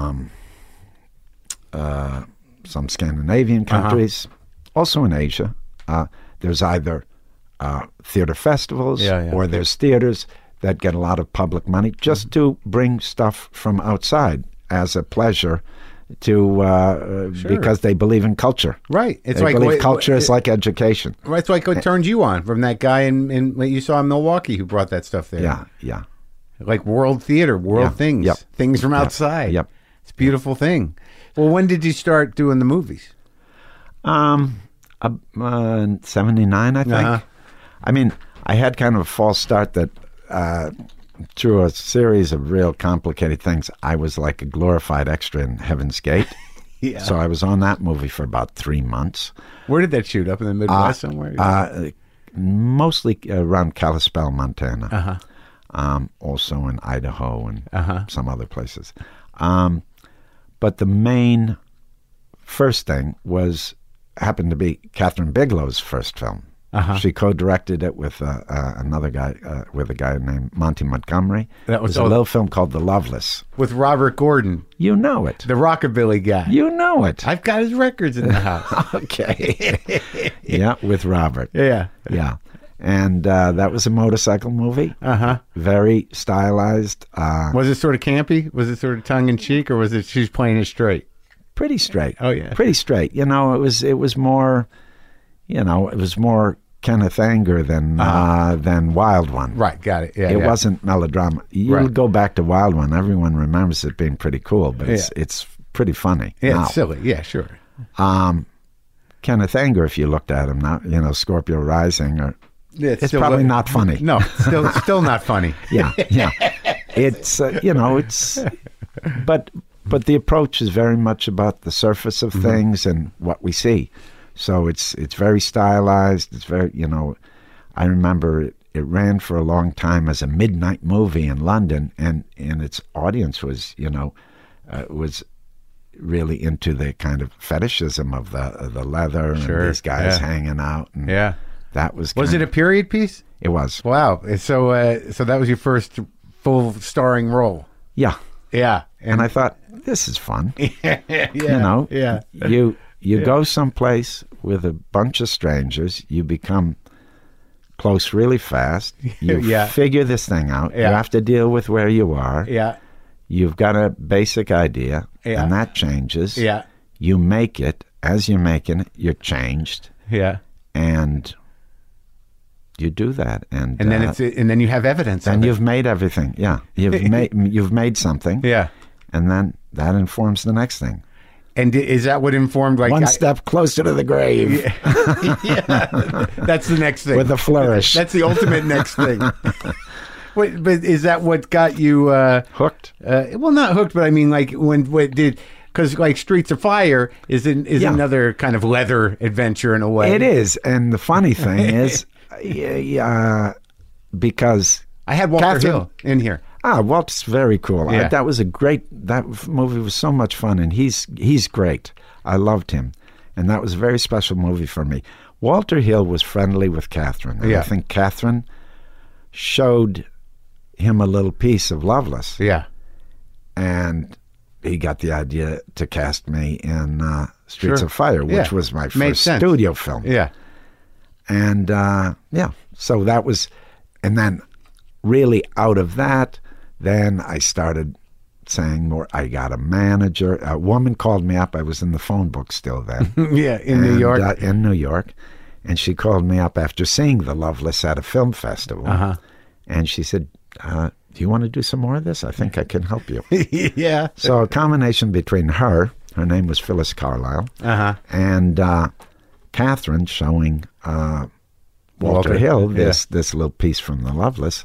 some Scandinavian countries, also in Asia, there's either theater festivals or there's theaters that get a lot of public money just to bring stuff from outside as a pleasure to because they believe in culture. Right. It's they believe culture is like education. Right. It's like what turned you on from that guy in what you saw in Milwaukee who brought that stuff there. Yeah, yeah. Like world theater, world things, things from outside. Yep. It's a beautiful thing. Well, when did you start doing the movies? 79, I think. I mean, I had kind of a false start that through a series of real complicated things, I was like a glorified extra in Heaven's Gate. So I was on that movie for about 3 months. Where did that shoot? Up in the Midwest somewhere? Mostly around Kalispell, Montana. Also in Idaho and some other places. But the main first thing happened to be Catherine Bigelow's first film. She co-directed it with another guy, with a guy named Monty Montgomery. That was a little film called The Loveless. With Robert Gordon. You know it. The rockabilly guy. You know it. I've got his records in the house. Okay. Yeah, with Robert. Yeah. Yeah. And that was a motorcycle movie. Very stylized. Was it sort of campy? Was it sort of tongue-in-cheek, or was it she's playing it straight? Pretty straight. Oh, yeah. Pretty straight. It was more... it was more Kenneth Anger than Wild One. Right, got it. Yeah, it wasn't melodrama. You go back to Wild One, everyone remembers it being pretty cool, but it's pretty funny. Yeah, now. It's silly. Yeah, sure. Kenneth Anger, if you looked at him now, Scorpio Rising, it's still probably not funny. No, still not funny. Yeah. It's but the approach is very much about the surface of things and what we see. So it's very stylized. It's very, I remember it ran for a long time as a midnight movie in London, and its audience was, was really into the kind of fetishism of the leather and these guys hanging out. And that was it a period piece? It was. Wow. So that was your first full starring role. Yeah. Yeah. And I thought, this is fun. Yeah. You go someplace with a bunch of strangers, you become close really fast, you figure this thing out, you have to deal with where you are, you've got a basic idea, and that changes, you make it, as you're making it, you're changed, and you do that, and then and then you have evidence. And you've made everything. Yeah, you've made something. Yeah, and then that informs the next thing. And is that what informed one step closer to the grave? Yeah, that's the next thing with a flourish. That's the ultimate next thing. Wait, but is that what got you hooked? Well, not hooked, but I mean, like because like Streets of Fire is another kind of leather adventure in a way. It is, and the funny thing is, because I had Walter Hill in here. Walt's very cool. Yeah. That movie was so much fun, and he's great. I loved him, and that was a very special movie for me. Walter Hill was friendly with Catherine. And I think Catherine showed him a little piece of Loveless. Yeah. And he got the idea to cast me in Streets of Fire, which was my first studio film. Yeah. And, so that was, and then really out of that, then I started saying more. I got a manager. A woman called me up. I was in the phone book still then. New York. In New York. And she called me up after seeing The Loveless at a film festival. And she said, do you want to do some more of this? I think I can help you. Yeah. So a combination between her name was Phyllis Carlyle, and Catherine showing Walter Hill this little piece from The Loveless.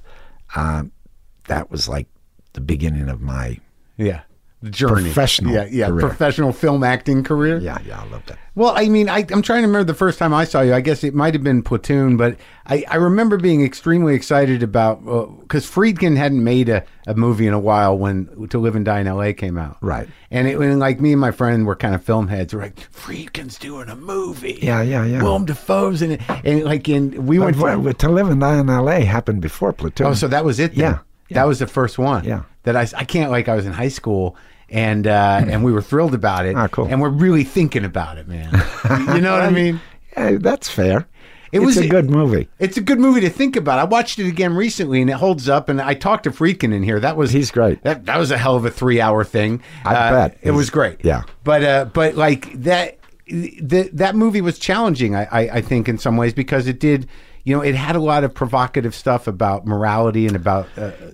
That was like the beginning of my journey. Professional career. Professional film acting career. Yeah, I loved it. Well, I mean, I'm trying to remember the first time I saw you. I guess it might have been Platoon, but I remember being extremely excited about, because Friedkin hadn't made a movie in a while when To Live and Die in L.A. came out. Right. And like me and my friend were kind of film heads. We're like, Friedkin's doing a movie. Yeah. Willem Dafoe's in it. And like, we went... To Live and Die in L.A. happened before Platoon. Oh, so that was it then? Yeah. That was the first one. Yeah. That I can't, like, I was in high school... And we were thrilled about it. Cool. And we're really thinking about it, man. You know what I mean? Yeah, that's fair. It's a good movie. It's a good movie to think about. I watched it again recently, and it holds up. And I talked to Friedkin in here. He's great. That was a hell of a 3-hour thing. I bet it was great. Yeah. But like that movie was challenging. I think in some ways because it did. You know, it had a lot of provocative stuff about morality and about...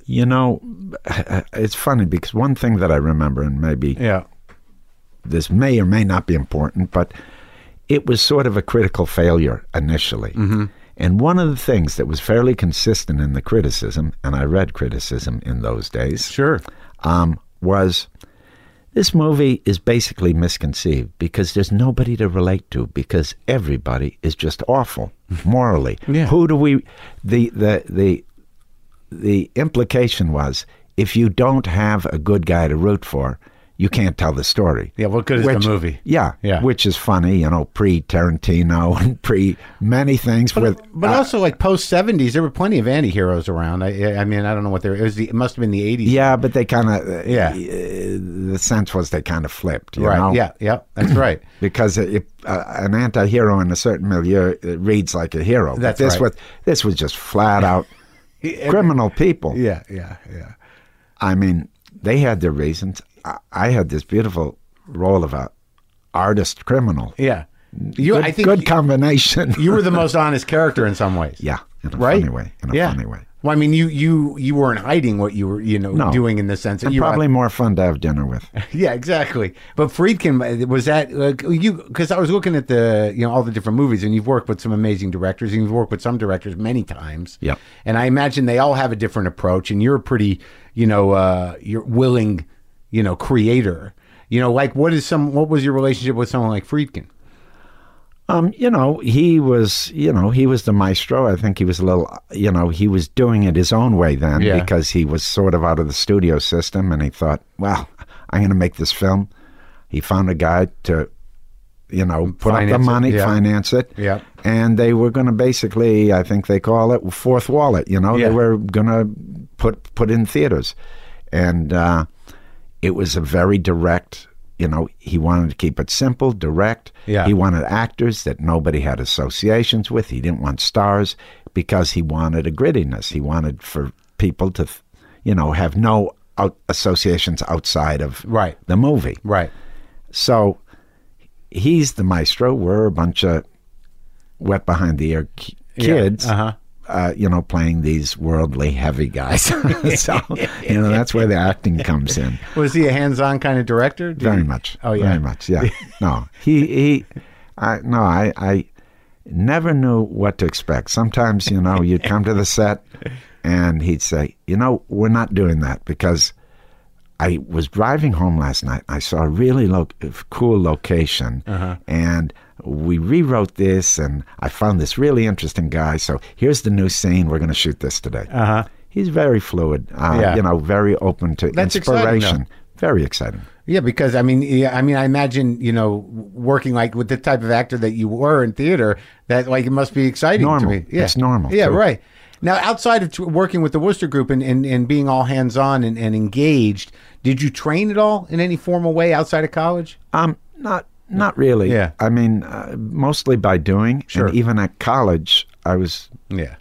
it's funny because one thing that I remember, and maybe this may or may not be important, but it was sort of a critical failure initially. Mm-hmm. And one of the things that was fairly consistent in the criticism, and I read criticism in those days, was... This movie is basically misconceived because there's nobody to relate to because everybody is just awful morally. Who do we? The implication was if you don't have a good guy to root for, you can't tell the story. Yeah, what good is the movie? Yeah, which is funny, pre-Tarantino and pre-many things. But also, like, post-'70s, there were plenty of anti-heroes around. I mean, I don't know what they were. It must have been the 80s. Yeah, but they kind of... the sense was they kind was flipped, you know? Yeah, that's right. Because an anti-hero in a certain milieu reads like a hero. This was just flat-out criminal people. Yeah. I mean, they had their reasons. I had this beautiful role of a artist criminal. Yeah. I think good combination. You were the most honest character in some ways. Yeah, in a funny way. Funny way. Well, I mean, you weren't hiding what you were, doing in the sense that and you probably more fun to have dinner with. Yeah, exactly. But Friedkin, was that because I was looking at all the different movies, and you've worked with some amazing directors, and you've worked with some directors many times. Yeah. And I imagine they all have a different approach, and you're a pretty, you're willing, creator. Like what was your relationship with someone like Friedkin? He was the maestro. I think he was a little, he was doing it his own way then because he was sort of out of the studio system and he thought, well, I'm going to make this film. He found a guy to, put up the money, finance it. Yeah. And they were going to basically, I think they call it fourth wall it, they were going to put in theaters. And it was a very direct, he wanted to keep it simple, direct. Yeah. He wanted actors that nobody had associations with. He didn't want stars because he wanted a grittiness. He wanted for people to, have no associations outside of the movie. Right. So he's the maestro. We're a bunch of wet behind the ear kids. Yeah. playing these worldly heavy guys. So, that's where the acting comes in. Was he a hands-on kind of director? Very much. Oh, yeah. Very much, yeah. No, I never knew what to expect. Sometimes, you'd come to the set and he'd say, we're not doing that, because I was driving home last night. I saw a really cool location, and we rewrote this, and I found this really interesting guy. So here's the new scene. We're going to shoot this today. He's very fluid, very open to inspiration. Very exciting. Yeah, because I imagine working like with the type of actor that you were in theater, that like it must be exciting normal. to me. Yeah. It's normal. Yeah, too. right. Now, outside of working with the Wooster Group and being all hands on and engaged, did you train at all in any formal way outside of college? Not really. Yeah. I mean, mostly by doing. Sure. And even at college, I was. Yeah.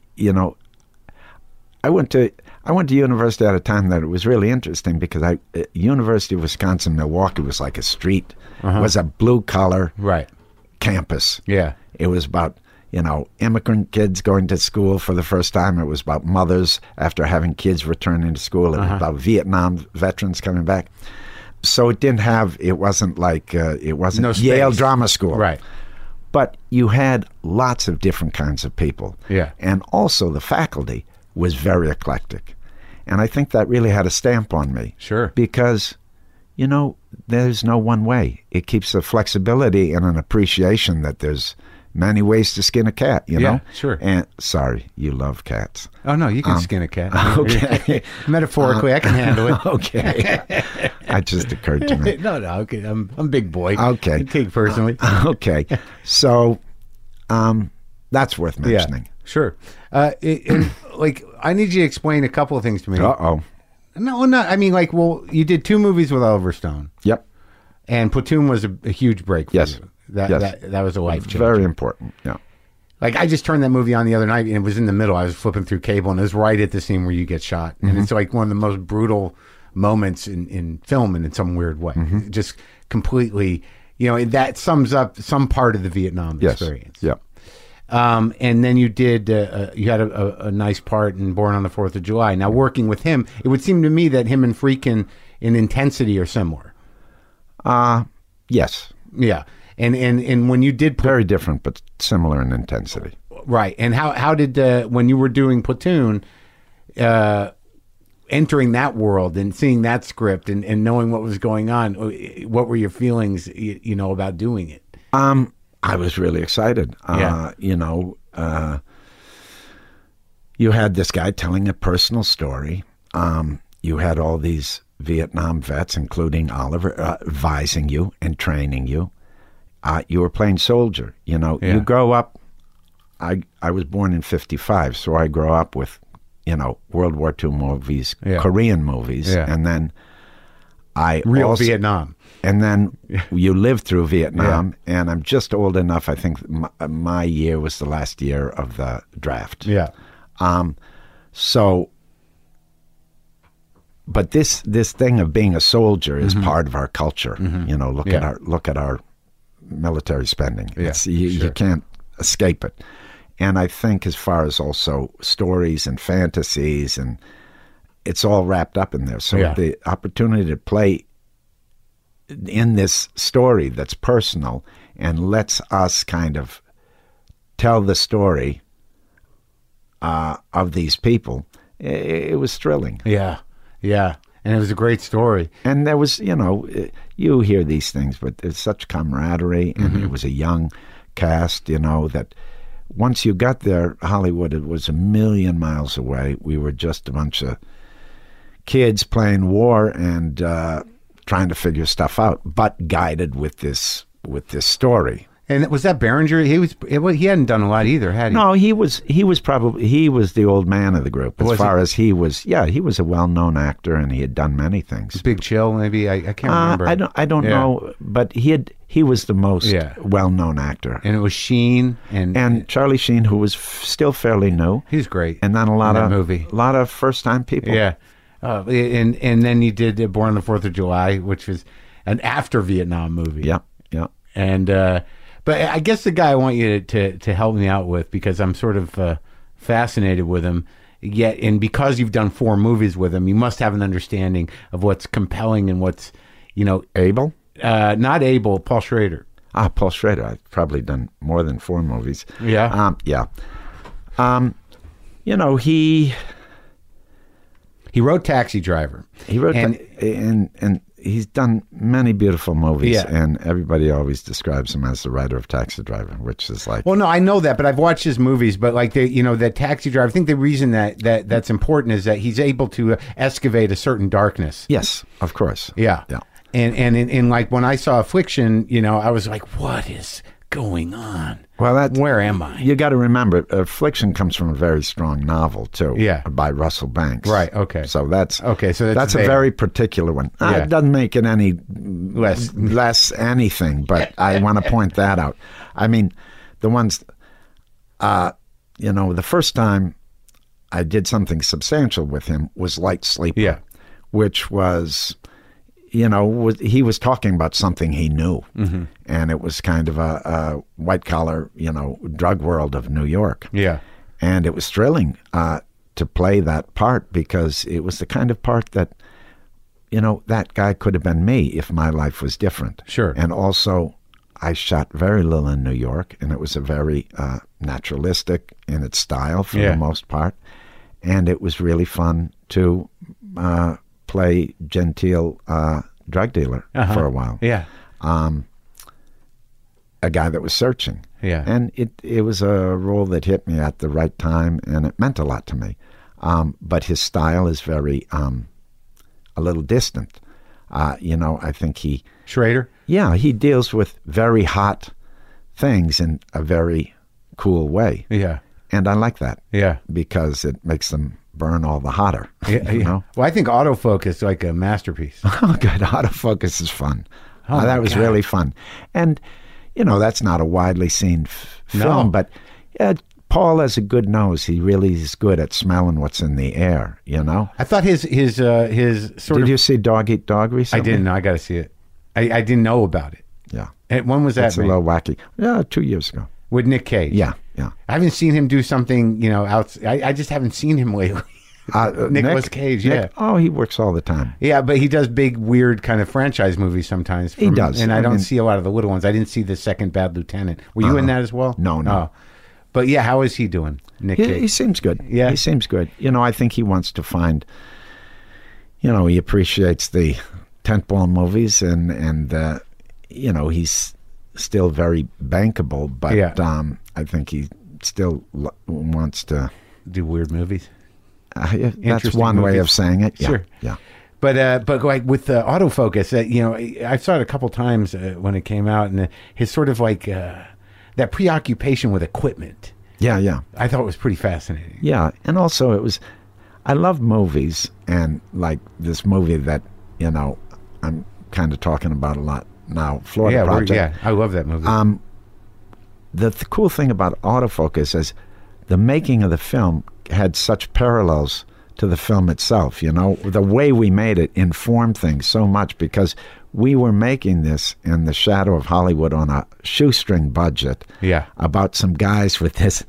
I went to university at a time that it was really interesting, because University of Wisconsin-Milwaukee was like a street. Was a blue collar campus. Yeah. It was about immigrant kids going to school for the first time. It was about mothers after having kids returning to school. It was about Vietnam veterans coming back. So it wasn't like Yale Drama School. Right. But you had lots of different kinds of people. Yeah. And also the faculty was very eclectic. And I think that really had a stamp on me. Sure. Because, there's no one way. It keeps a flexibility and an appreciation that there's many ways to skin a cat, Yeah, sure. And sorry, you love cats. Oh, no, you can skin a cat. Okay. Metaphorically, I can handle it. Okay. That just occurred to me. No, okay. I'm a big boy. Okay. I take personally. Okay. So, that's worth mentioning. Yeah, sure. I need you to explain a couple of things to me. Uh-oh. No, not. I mean, you did 2 movies with Oliver Stone. Yep. And Platoon was a huge break for Yes. you. Yes. That was a life changer. Very important. Yeah. I just turned that movie on the other night, and it was in the middle. I was flipping through cable, and it was right at the scene where you get shot. And it's like one of the most brutal moments in film, and in some weird way. Just completely, that sums up some part of the Vietnam experience. Yeah. And then you did, you had a nice part in Born on the 4th of July. Now, working with him, it would seem to me that him and Friedkin in intensity are similar. Yes. Yeah. And when you did... Very different, but similar in intensity. Right. And how did, when you were doing Platoon, entering that world and seeing that script and knowing what was going on, what were your feelings, about doing it? I was really excited. Yeah. You had this guy telling a personal story. You had all these Vietnam vets, including Oliver, advising you and training you. You were playing soldier. You grow up. I was born in 1955, so I grew up with, World War II movies, Korean movies, and then Vietnam. And then you lived through Vietnam, and I'm just old enough. I think my year was the last year of the draft. Yeah. But this thing of being a soldier is part of our culture. Look at our military spending. Yeah, you can't escape it. And I think as far as also stories and fantasies, and it's all wrapped up in there. So the opportunity to play in this story that's personal and lets us kind of tell the story of these people, it was thrilling. Yeah. And it was a great story. And there was, you hear these things, but there's such camaraderie, and it was a young cast, that once you got there, Hollywood, it was a million miles away. We were just a bunch of kids playing war and trying to figure stuff out, but guided with this story. And was that Berenger? He hadn't done a lot either, had he? No, he was the old man of the group. As far as he was a well-known actor, and he had done many things. Big Chill, maybe. I can't remember. I don't know, but he was the most well-known actor. And it was Sheen and Charlie Sheen, who was still fairly new. He's great. And then a lot of first-time people. Yeah. And then he did Born on the 4th of July, which was an after-Vietnam movie. Yeah. And but I guess the guy I want you to help me out with, because I'm sort of fascinated with him. Yet, and because you've done 4 movies with him, you must have an understanding of what's compelling and what's, Abel? Not Abel, Paul Schrader. Paul Schrader. I've probably done more than 4 movies. Yeah. Yeah. He wrote Taxi Driver. He wrote and he's done many beautiful movies. Yeah. And everybody always describes him as the writer of Taxi Driver, which is like. Well, no, I know that, but I've watched his movies. But like that Taxi Driver, I think the reason that's important is that he's able to excavate a certain darkness. Yes, of course. Yeah. Yeah. And like when I saw Affliction, I was like, what is going on? Well, where am I? You got to remember, Affliction comes from a very strong novel too. Yeah. By Russell Banks. Right. Okay. So that's that's a very particular one. Yeah. It doesn't make it any less anything, but I want to point that out. I mean, the ones, the first time I did something substantial with him was Light Sleeper. Yeah. Which was. He was talking about something he knew, and it was kind of a white-collar, drug world of New York. Yeah. And it was thrilling to play that part because it was the kind of part that, that guy could have been me if my life was different. Sure. And also, I shot very little in New York, and it was a very naturalistic in its style for the most part. And it was really fun to... play genteel drug dealer for a while. Yeah. A guy that was searching. Yeah. And it was a role that hit me at the right time, and it meant a lot to me. But his style is very, a little distant. I think he... Schrader? Yeah, he deals with very hot things in a very cool way. Yeah. And I like that. Yeah. Because it makes them... burn all the hotter. Yeah. Well, I think autofocus is like a masterpiece. Oh, good. Autofocus is fun. That was really fun. And, that's not a widely seen film, but Paul has a good nose. He really is good at smelling what's in the air, I thought his sort of... Did you see Dog Eat Dog recently? I didn't. I got to see it. I didn't know about it. Yeah. And when was that? It's a little wacky. Yeah, 2 years ago. With Nick Cage. Yeah. I haven't seen him do something, I just haven't seen him lately. Nicolas Cage, yeah. He works all the time. Yeah, but he does big, weird kind of franchise movies sometimes. He does. And I don't see a lot of the little ones. I didn't see the second Bad Lieutenant. Were you in that as well? No. Oh. But yeah, how is he doing, Nick Cage? He seems good. Yeah. He seems good. I think he wants to find, he appreciates the tentpole movies and he's still very bankable, but I think he still wants to do weird movies. That's one way of saying it. Yeah. Sure. Yeah. But like with the autofocus, I saw it a couple times when it came out, and his sort of like that preoccupation with equipment. Yeah. I thought it was pretty fascinating. Yeah, and also I love movies, and like this movie that I'm kind of talking about a lot now, Florida Project. I love that movie. The cool thing about autofocus is the making of the film had such parallels to the film itself. The way we made it informed things so much because we were making this in the shadow of Hollywood on a shoestring budget. Yeah. About some guys with this,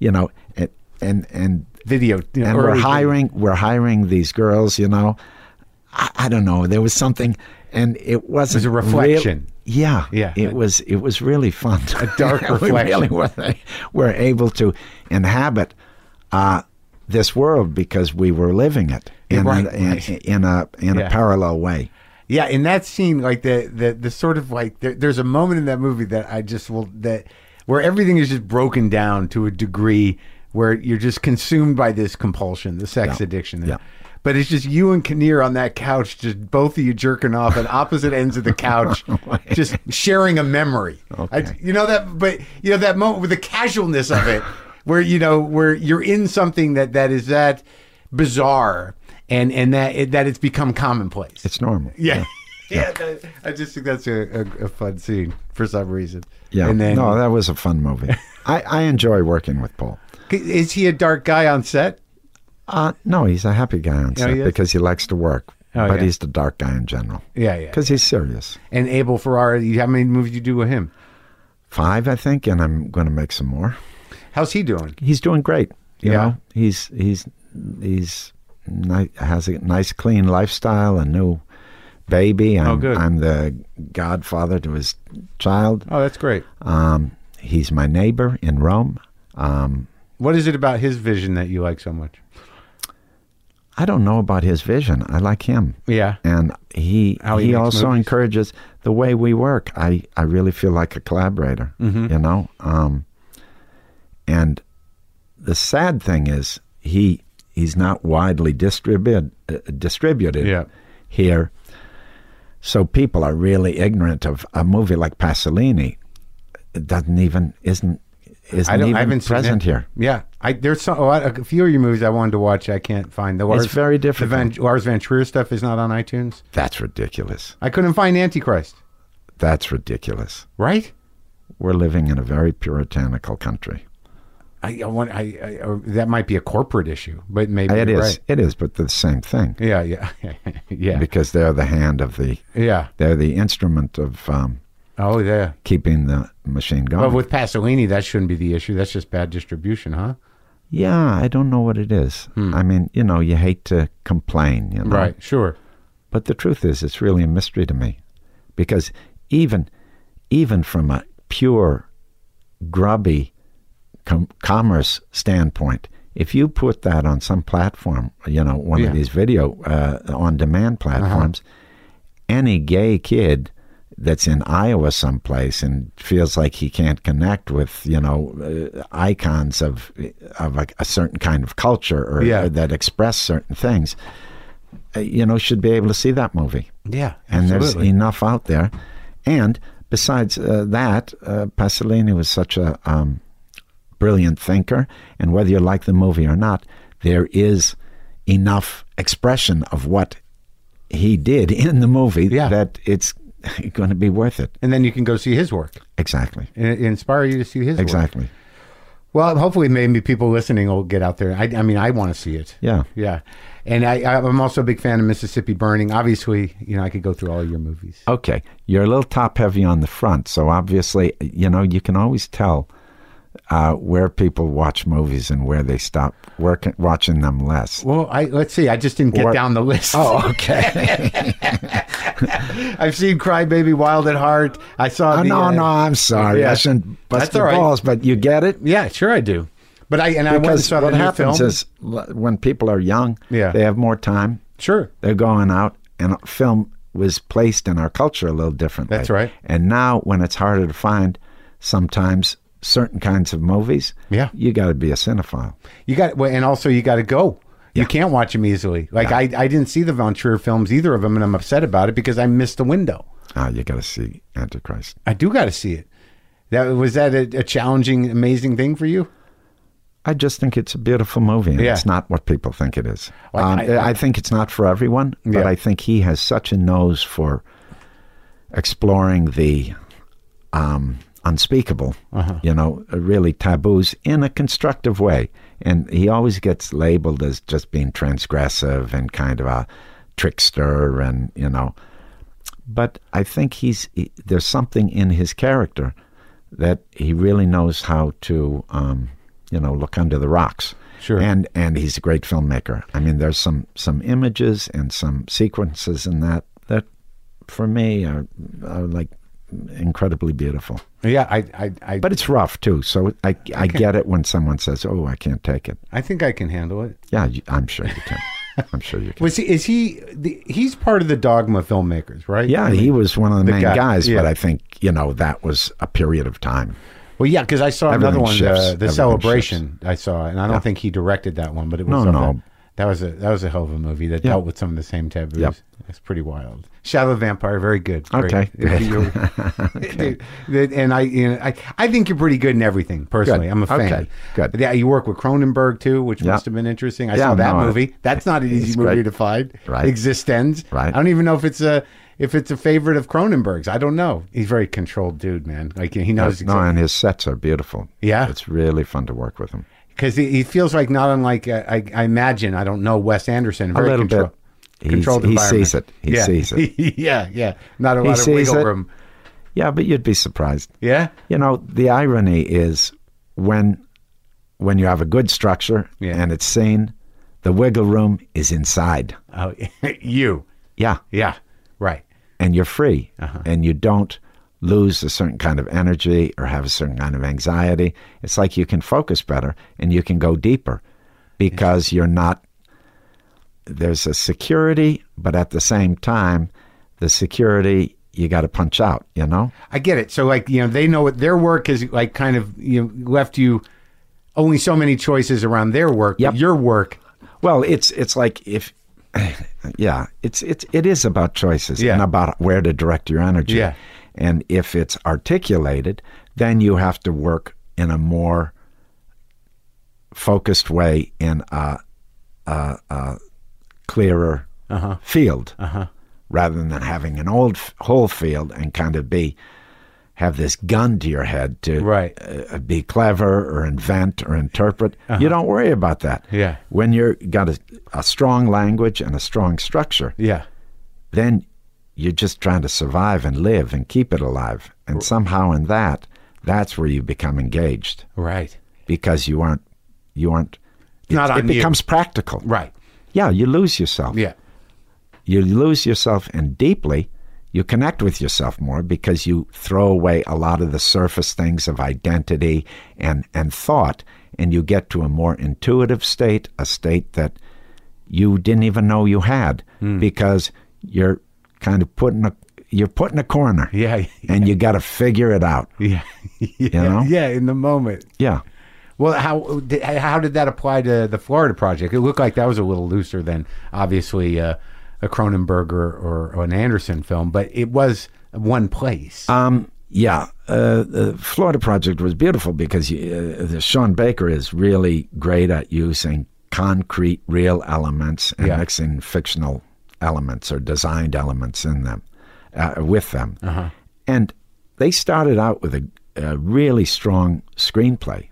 and video, and we're hiring these girls. I don't know. There was something, and it wasn't. It was a reflection. Yeah. It was really fun. A dark reflection. We really were able to inhabit this world because we were living it in a parallel way. Yeah, in that scene, like the sort of like there's a moment in that movie that I just where everything is just broken down to a degree where you're just consumed by this compulsion, the sex addiction. Yeah. But it's just you and Kinnear on that couch, just both of you jerking off at opposite ends of the couch, just sharing a memory. Okay. That moment with the casualness of it, where you're in something that is that bizarre, and that it's become commonplace. It's normal. Yeah. I just think that's a fun scene for some reason. Yeah. And then, that was a fun movie. I enjoy working with Paul. Is he a dark guy on set? No, he's a happy guy on set because he likes to work. But he's the dark guy in general. Yeah. Because he's serious. And Abel Ferrara, how many movies you do with him? 5, I think, and I'm going to make some more. How's he doing? He's doing great. You Yeah. know, he's has a nice, clean lifestyle, a new baby. Good. I'm the godfather to his child. Oh, that's great. He's my neighbor in Rome. What is it about his vision that you like so much? I don't know about his vision. I like him. Yeah. And he How he makes also movies. encourages the way we work. I really feel like a collaborator, you know? And the sad thing is he's not widely distributed Yeah. here. So people are really ignorant of a movie like Pasolini. It isn't I even haven't seen present it. here. Yeah, there's a few of your movies I wanted to watch. I can't find. It's very difficult. The Lars Van Trier stuff is not on iTunes. That's ridiculous. I couldn't find Antichrist. That's ridiculous. Right? We're living in a very puritanical country. That might be a corporate issue, but maybe It you're is. right. It is, but they're the same thing. Yeah, yeah, yeah, Because they're the hand of the. yeah. They're the instrument of Oh, yeah. keeping the machine going. Well, with Pasolini, that shouldn't be the issue. That's just bad distribution, huh? Yeah, I don't know what it is. I mean, you know, you hate to complain, you know. Right. Sure. But the truth is, it's really a mystery to me, because even from a pure, grubby commerce standpoint, if you put that on some platform, you know, one of these video on-demand platforms, any gay kid that's in Iowa someplace and feels like he can't connect with, you know, icons of a certain kind of culture or that express certain things, you know, should be able to see that movie. Yeah. And absolutely. there's enough out there. And besides that, Pasolini was such a brilliant thinker, and whether you like the movie or not, there is enough expression of what he did in the movie that it's going to be worth it. And then you can go see his work. Exactly. And it inspire you to see his work. Exactly. Well, hopefully maybe people listening will get out there. I mean, I want to see it. Yeah. Yeah. And I'm also a big fan of Mississippi Burning. Obviously, you know, I could go through all your movies. Okay. You're a little top heavy on the front, so obviously, you know, you can always tell where people watch movies and where they stop watching them less. Well, let's see. I just didn't get down the list. Oh, okay. I've seen Cry Baby, Wild at Heart. I saw. No, I'm sorry. yeah. I shouldn't bust That's your all right. balls, but you get it? Yeah, sure I do. But I went and Because saw the what new happens film. is when people are young, Yeah. they have more time. Sure. They're going out, and film was placed in our culture a little differently. That's right. And now, when it's harder to find, sometimes certain kinds of movies, you got to be a cinephile. And also you got to go. Yeah. You can't watch them easily. Like I didn't see the Von Trier films, either of them, and I'm upset about it because I missed the window. You got to see Antichrist. I do got to see it. Was that a challenging, amazing thing for you? I just think it's a beautiful movie, and Yeah. it's not what people think it is. Like, I think it's not for everyone, but Yeah. I think he has such a nose for exploring the unspeakable, you know, really taboos in a constructive way. And he always gets labeled as just being transgressive and kind of a trickster, and, you know. But I think there's something in his character that he really knows how to, you know, look under the rocks. Sure. And he's a great filmmaker. I mean, there's some images and some sequences in that for me are like incredibly beautiful. Yeah, But it's rough too, so I get it when someone says, "Oh, I can't take it." I think I can handle it. Yeah, I'm sure you can. I'm sure you can. He's part of the Dogma filmmakers, right? Yeah, I mean, he was one of the main guys, yeah. but I think, you know, that was a period of time. Well, yeah, because I saw Everything another one, shifts. the Everything Celebration. I saw, and I don't think he directed that one, but it was No. that was a hell of a movie that dealt with some of the same taboos. Yep. It's pretty wild. Shadow the Vampire, very good. Great. Okay, Dude, and I think you're pretty good in everything. Personally, Good. I'm a fan. Okay, good. But yeah, you work with Cronenberg too, which must have been interesting. I saw that movie. That's not an easy It's movie great. to find. Right. Existenz. Right. I don't even know if it's a favorite of Cronenberg's. I don't know. He's a very controlled dude, man. Like he knows. No, and his sets are beautiful. Yeah. It's really fun to work with him. Because he feels like not unlike I imagine, I don't know, Wes Anderson. Very A little bit. controlled He environment. sees it. He sees it. yeah. Not a He lot of sees wiggle it. room. Yeah, but you'd be surprised. Yeah? You know, the irony is when when you have a good structure and it's seen, the wiggle room is inside. Oh, you. Yeah. Yeah. Right. And you're free. And you don't lose a certain kind of energy or have a certain kind of anxiety. It's like you can focus better and you can go deeper because you're not, there's a security, but at the same time, the security, you got to punch out, you know? I get it. So, like, you know, they know what their work is, like, kind of, you know, left you only so many choices around their work. Yep. Your work. Well, it's like if, it is about choices and about where to direct your energy. Yeah. And if it's articulated, then you have to work in a more focused way in a clearer field, rather than having an whole field and kind of have this gun to your head to be clever or invent or interpret. You don't worry about that. Yeah. When you've got a strong language and a strong structure, then you're just trying to survive and live and keep it alive. And somehow in that's where you become engaged. Right. Because you aren't, it becomes practical. Right. Yeah, you lose yourself. Yeah. You lose yourself, and deeply, you connect with yourself more because you throw away a lot of the surface things of identity and thought, and you get to a more intuitive state, a state that you didn't even know you had, because you're kind of put in a corner. Yeah. And you got to figure it out. Yeah. You know? Yeah, in the moment. Yeah. Well, how did that apply to the Florida project? It looked like that was a little looser than, obviously, a Cronenberg or an Anderson film, but it was one place. The Florida project was beautiful because Sean Baker is really great at using concrete, real elements and mixing fictional elements or designed elements in them, with them. And they started out with a really strong screenplay.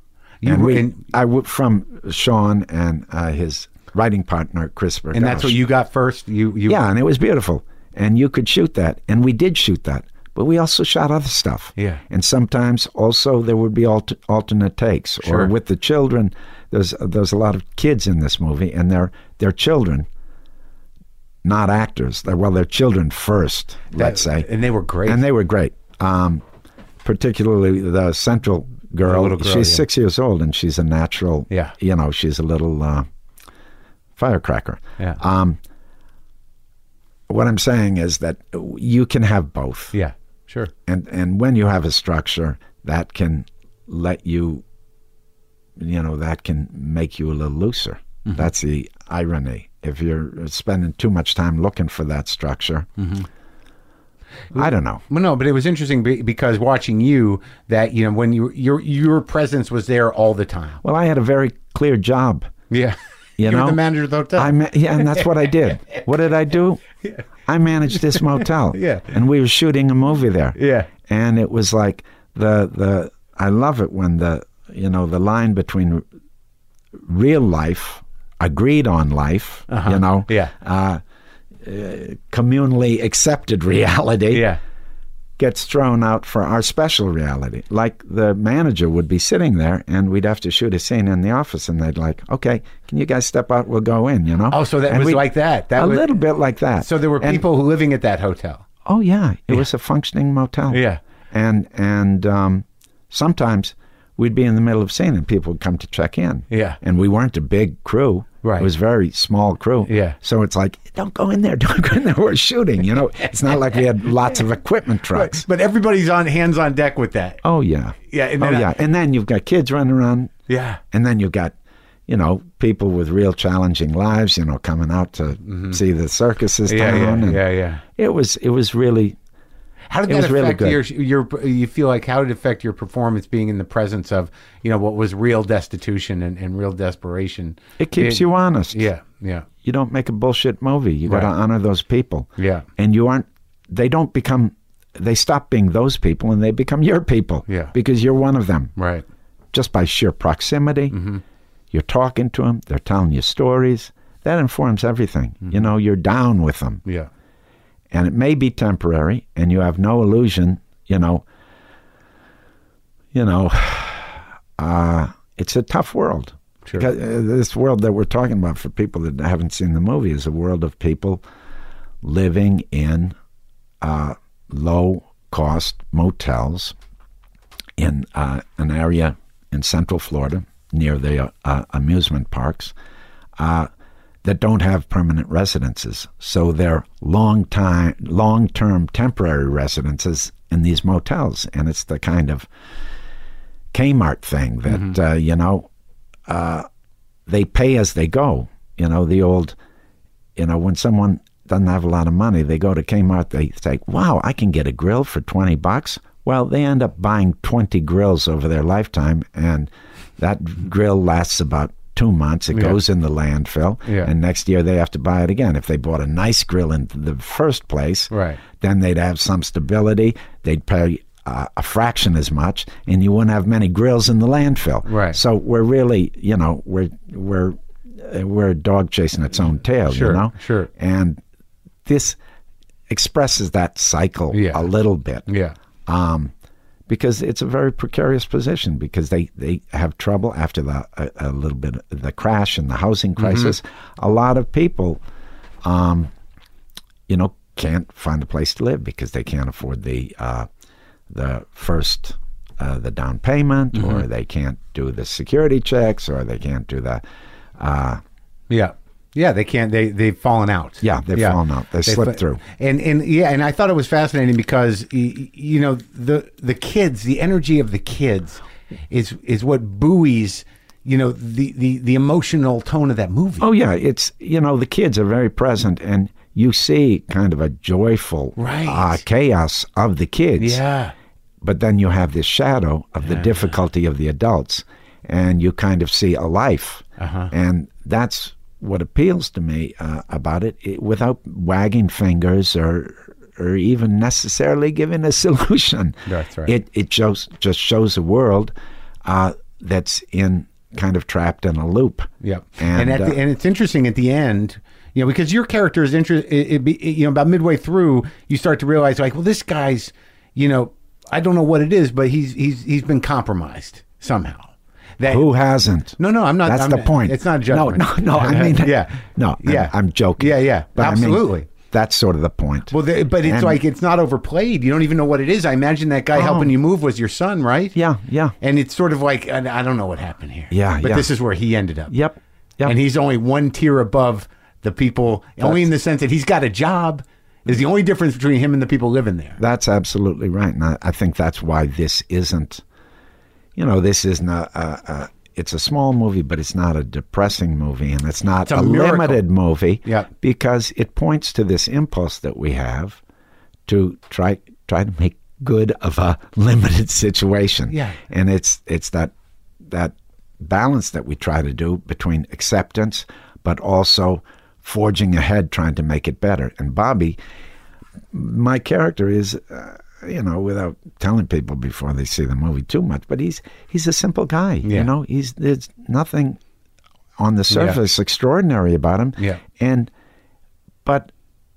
From Sean and his writing partner, Chris Bergosh. And that's what you got first? Yeah, and it was beautiful. And you could shoot that. And we did shoot that. But we also shot other stuff. Yeah. And sometimes also there would be alternate takes. Sure. Or with the children, there's a lot of kids in this movie, and they're children, not actors. They're children first, let's say. And they were great. And they were great. Particularly the central girl. Little girl, she's 6 years old, and she's a natural, she's a little firecracker. Yeah. What I'm saying is that you can have both. Yeah, sure. And when you have a structure, that can let you, that can make you a little looser. That's the irony. If you're spending too much time looking for that structure, I don't know. Well, no, but it was interesting because watching you, that when your presence was there all the time. Well, I had a very clear job. Yeah. You were know? the manager of the hotel. And that's what I did. What did I do? I managed this motel. Yeah. And we were shooting a movie there. Yeah. And it was like I love it when the line between real life, agreed on life, communally accepted reality, gets thrown out for our special reality. Like the manager would be sitting there and we'd have to shoot a scene in the office and they'd like, okay, can you guys step out? We'll go in, Oh, so that was like that. Little bit like that. So there were people who living at that hotel. Oh, yeah. It was a functioning motel. Yeah. And sometimes we'd be in the middle of scene and people would come to check in. Yeah. And we weren't a big crew. Right. It was a very small crew. Yeah. So it's like, don't go in there. Don't go in there. We're shooting. It's not like we had lots of equipment trucks. But everybody's hands on deck with that. Oh, yeah. Yeah. And then you've got kids running around. Yeah. And then you've got, people with real challenging lives, coming out to see the circuses down. Yeah. It was really... How did that affect you feel like, how did it affect your performance being in the presence of, what was real destitution and real desperation? It keeps you honest. Yeah. You don't make a bullshit movie. You got to honor those people. Yeah. And they stop being those people and they become your people. Yeah. Because you're one of them. Right. Just by sheer proximity. You're talking to them. They're telling you stories. That informs everything. You're down with them. Yeah. And it may be temporary, and you have no illusion, it's a tough world. Sure. Because, this world that we're talking about, for people that haven't seen the movie, is a world of people living in low-cost motels in an area in Central Florida near the amusement parks that don't have permanent residences. So they're long-term temporary residences in these motels. And it's the kind of Kmart thing that, they pay as they go. The old, when someone doesn't have a lot of money, they go to Kmart, they say, wow, I can get a grill for $20. Well, they end up buying 20 grills over their lifetime, and that grill lasts about 2 months. It goes in the landfill, and next year they have to buy it again. If they bought a nice grill in the first place, then they'd have some stability. They'd pay a fraction as much, and you wouldn't have many grills in the landfill. Right. So we're really, we're a dog chasing its own tail. Sure. And this expresses that cycle a little bit. Yeah. Because it's a very precarious position, because they have trouble after a little bit of the crash and the housing crisis. A lot of people, can't find a place to live because they can't afford the down payment, or they can't do the security checks, or they can't do the they can't. They've fallen out. Yeah, they've fallen out. They slipped through. And I thought it was fascinating because the kids, the energy of the kids, is what buoys the emotional tone of that movie. Oh yeah, it's the kids are very present, and you see kind of a joyful chaos of the kids. Yeah. But then you have this shadow of the difficulty of the adults, and you kind of see a life, and that's what appeals to me about it, without wagging fingers or even necessarily giving a solution. That's right. It just shows a world that's kind of trapped in a loop. Yep. And it's interesting at the end, because your character is about midway through, you start to realize, like, well, this guy's, I don't know what it is, but he's been compromised somehow. Who hasn't? No, I'm not. That's the point. It's not a judgment. No. I mean, I'm joking. Yeah. But absolutely. I mean, that's sort of the point. Well, but it's like it's not overplayed. You don't even know what it is. I imagine that guy helping you move was your son, right? Yeah. And it's sort of like, I don't know what happened here. Yeah. But this is where he ended up. Yep. And he's only one tier above the people, only in the sense that he's got a job. Is the only difference between him and the people living there. That's absolutely right. And I think that's why this isn't, this isn't it's a small movie, but it's not a depressing movie, and it's not a limited movie, because it points to this impulse that we have to try to make good of a limited situation. Yeah. And it's that balance that we try to do between acceptance, but also forging ahead, trying to make it better. And Bobby, my character, is, without telling people before they see the movie too much, but he's a simple guy. Yeah. There's nothing on the surface extraordinary about him. Yeah. But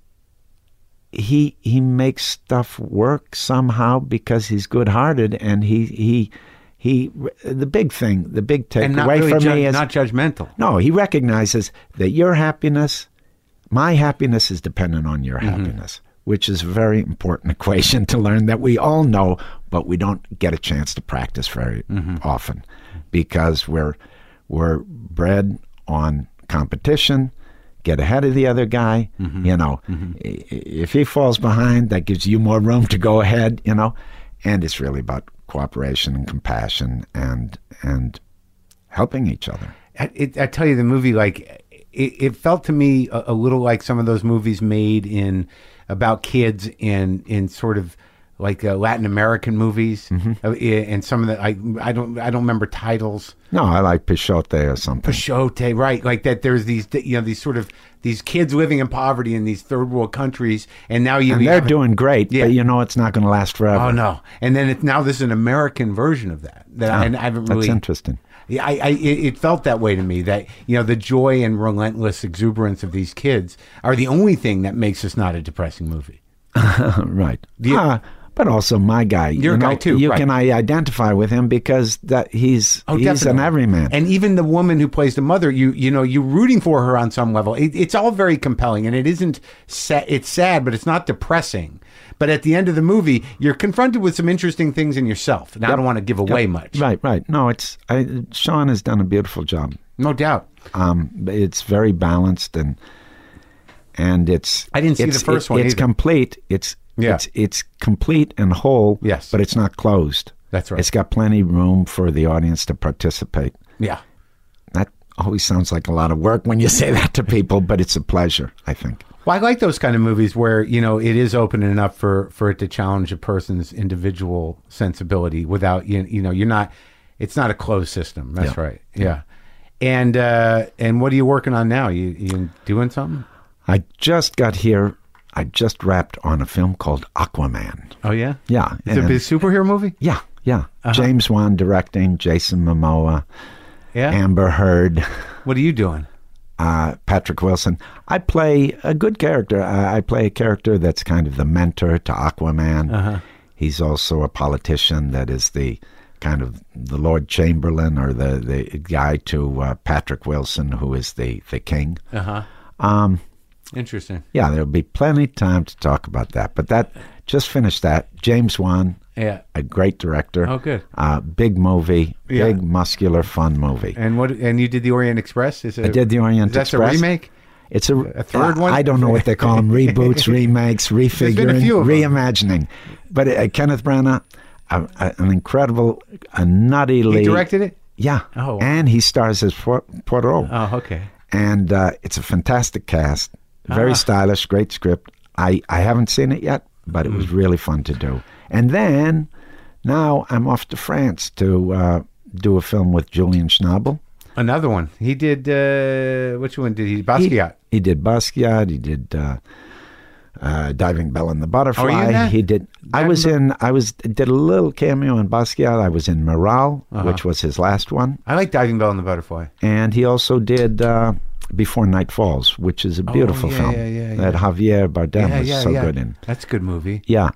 he makes stuff work somehow because he's good-hearted, and he the big takeaway for me is not judgmental. No, he recognizes that your happiness, my happiness, is dependent on your happiness, which is a very important equation to learn that we all know, but we don't get a chance to practice very often, because we're bred on competition. Get ahead of the other guy. If he falls behind, that gives you more room to go ahead. And it's really about cooperation and compassion and helping each other. I tell you, the movie, like, it felt to me a little like some of those movies made about kids in sort of like Latin American movies, and some of the I don't remember titles. No, I like Pichote or something. Pichote, right? Like that. There's these these kids living in poverty in these third world countries, and now they're doing great. Yeah. But it's not going to last forever. Oh no! And then now this is an American version of that. And I haven't really. That's interesting. Yeah, it felt that way to me, that the joy and relentless exuberance of these kids are the only thing that makes this not a depressing movie. Right. But also my guy. You're a guy too. You right. can identify with him because that he's an definitely. everyman. And even the woman who plays the mother, you're rooting for her on some level. It's all very compelling, and it isn't. It's sad, but it's not depressing. But at the end of the movie, you're confronted with some interesting things in yourself. And I don't want to give away much. Right. No, Sean has done a beautiful job. No doubt. It's very balanced and it's. I didn't see the first one. It's either. complete. It's complete and whole. Yes. But it's not closed. That's right. It's got plenty of room for the audience to participate. Yeah. That always sounds like a lot of work when you say that to people, but it's a pleasure, I think. Well, I like those kind of movies where, it is open enough for it to challenge a person's individual sensibility without, you're not, it's not a closed system. That's right. Yeah. And what are you working on now? You doing something? I just got here. I just wrapped on a film called Aquaman. Oh, yeah? Yeah. Is it a big superhero movie? Yeah. James Wan directing, Jason Momoa, Yeah. Amber Heard, What are you doing? Patrick Wilson. I play a good character. I play a character that's kind of the mentor to Aquaman. Uh-huh. He's also a politician that is the kind of the Lord Chamberlain or the guy to Patrick Wilson, who is the king. Uh-huh. Interesting. Yeah, there'll be plenty of time to talk about that. But just finished that. James Wan, Yeah. a great director. Oh, good. Big movie, Yeah. big muscular, fun movie. And you did the Orient Express? I did the Orient That's Express. a remake? It's a third one? I don't know what they call them. Reboots, remakes, refiguring, been a few of them. reimagining. But Kenneth Branagh, an incredible, a nutty lead. He directed it? Yeah. Oh, wow. And he stars as Poirot. Oh, okay. And it's a fantastic cast. Very stylish, great script. I haven't seen it yet, but it was really fun to do. And then, now I'm off to France to do a film with Julian Schnabel. Another one. He did, which one did he? Basquiat. He did Basquiat. He did Diving Bell and the Butterfly. Oh, are you in that? He did. Did a little cameo in Basquiat. I was in Morale, which was his last one. I like Diving Bell and the Butterfly. And he also did Before Night Falls, which is a beautiful film that Javier Bardem was so good in. That's a good movie. Yeah.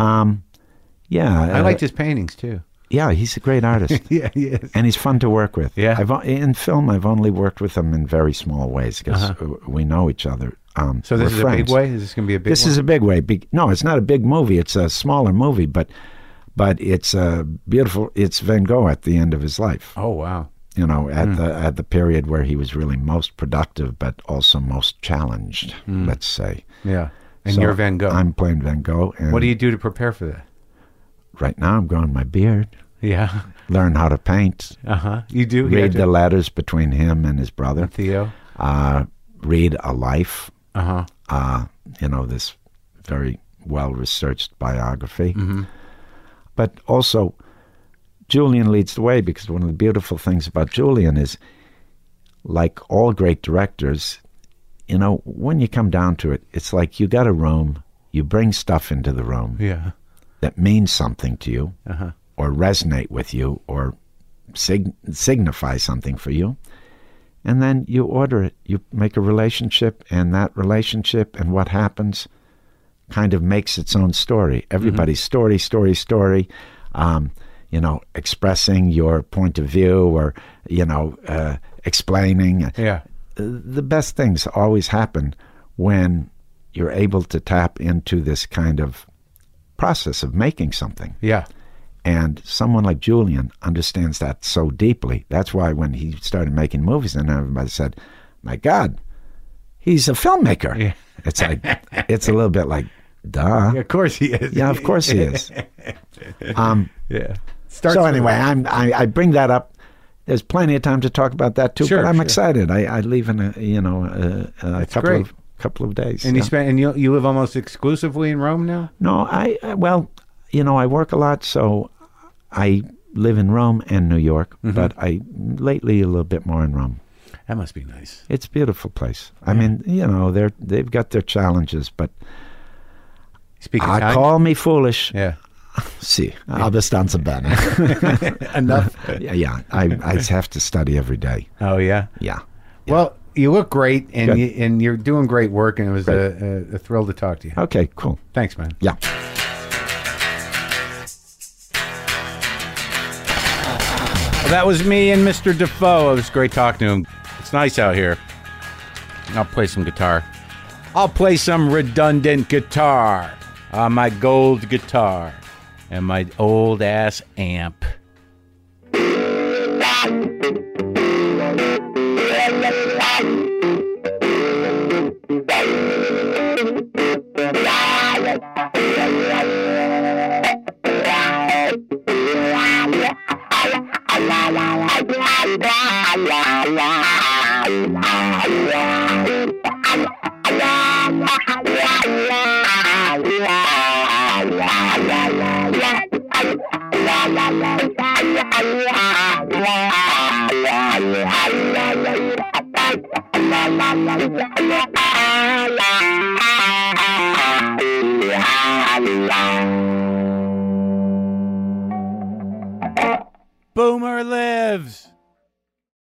I liked his paintings too. Yeah, he's a great artist. Yeah, he is. And he's fun to work with. Yeah. In film, I've only worked with him in very small ways because we know each other. So this is friends. a big way? Is this going to be a big This one? is a big way. No, it's not a big movie. It's a smaller movie, but it's a beautiful. It's Van Gogh at the end of his life. Oh, wow. At the period where he was really most productive, but also most challenged. Let's say. Yeah. And So you're Van Gogh. I'm playing Van Gogh. And What do you do to prepare for that? right now? I'm growing my beard. Yeah. Learn how to paint. You do? Read the letters between him and his brother. Theo? Read a life. Uh-huh. This very well-researched biography. Mm-hmm. But also, Julian leads the way because one of the beautiful things about Julian is, like all great directors, when you come down to it, it's like you got a room, you bring stuff into the room Yeah. that means something to you Uh-huh. or resonate with you or signify something for you. And then you order it. You make a relationship, and that relationship and what happens kind of makes its own story. Everybody's story. Expressing your point of view or, explaining. Yeah. The best things always happen when you're able to tap into this kind of process of making something. Yeah. And someone like Julian understands that so deeply. That's why when he started making movies, and everybody said, my God, he's a filmmaker. Yeah. It's like, it's a little bit like, duh. Yeah, of course he is. Yeah, of course he is. Yeah. So anyway, I bring that up. There's plenty of time to talk about that too, Sure, but I'm sure. excited. I leave in a couple of days. And yeah. you live almost exclusively in Rome now? No, I work a lot, so I live in Rome and New York, but lately a little bit more in Rome. That must be nice. It's a beautiful place. I mean, they've got their challenges, but Speak Italian? call me foolish. Yeah. Sì, abbastanza bene. Enough. Yeah. I have to study every day. Oh, yeah? Yeah. Well, you look great, and Good. you're doing great work, and it was a thrill to talk to you. Okay, cool. Thanks, man. Yeah. that was me and Mr. Defoe. It was great talking to him. It's nice out here. I'll play some guitar. I'll play some redundant guitar on my gold guitar and my old-ass amp. Boomer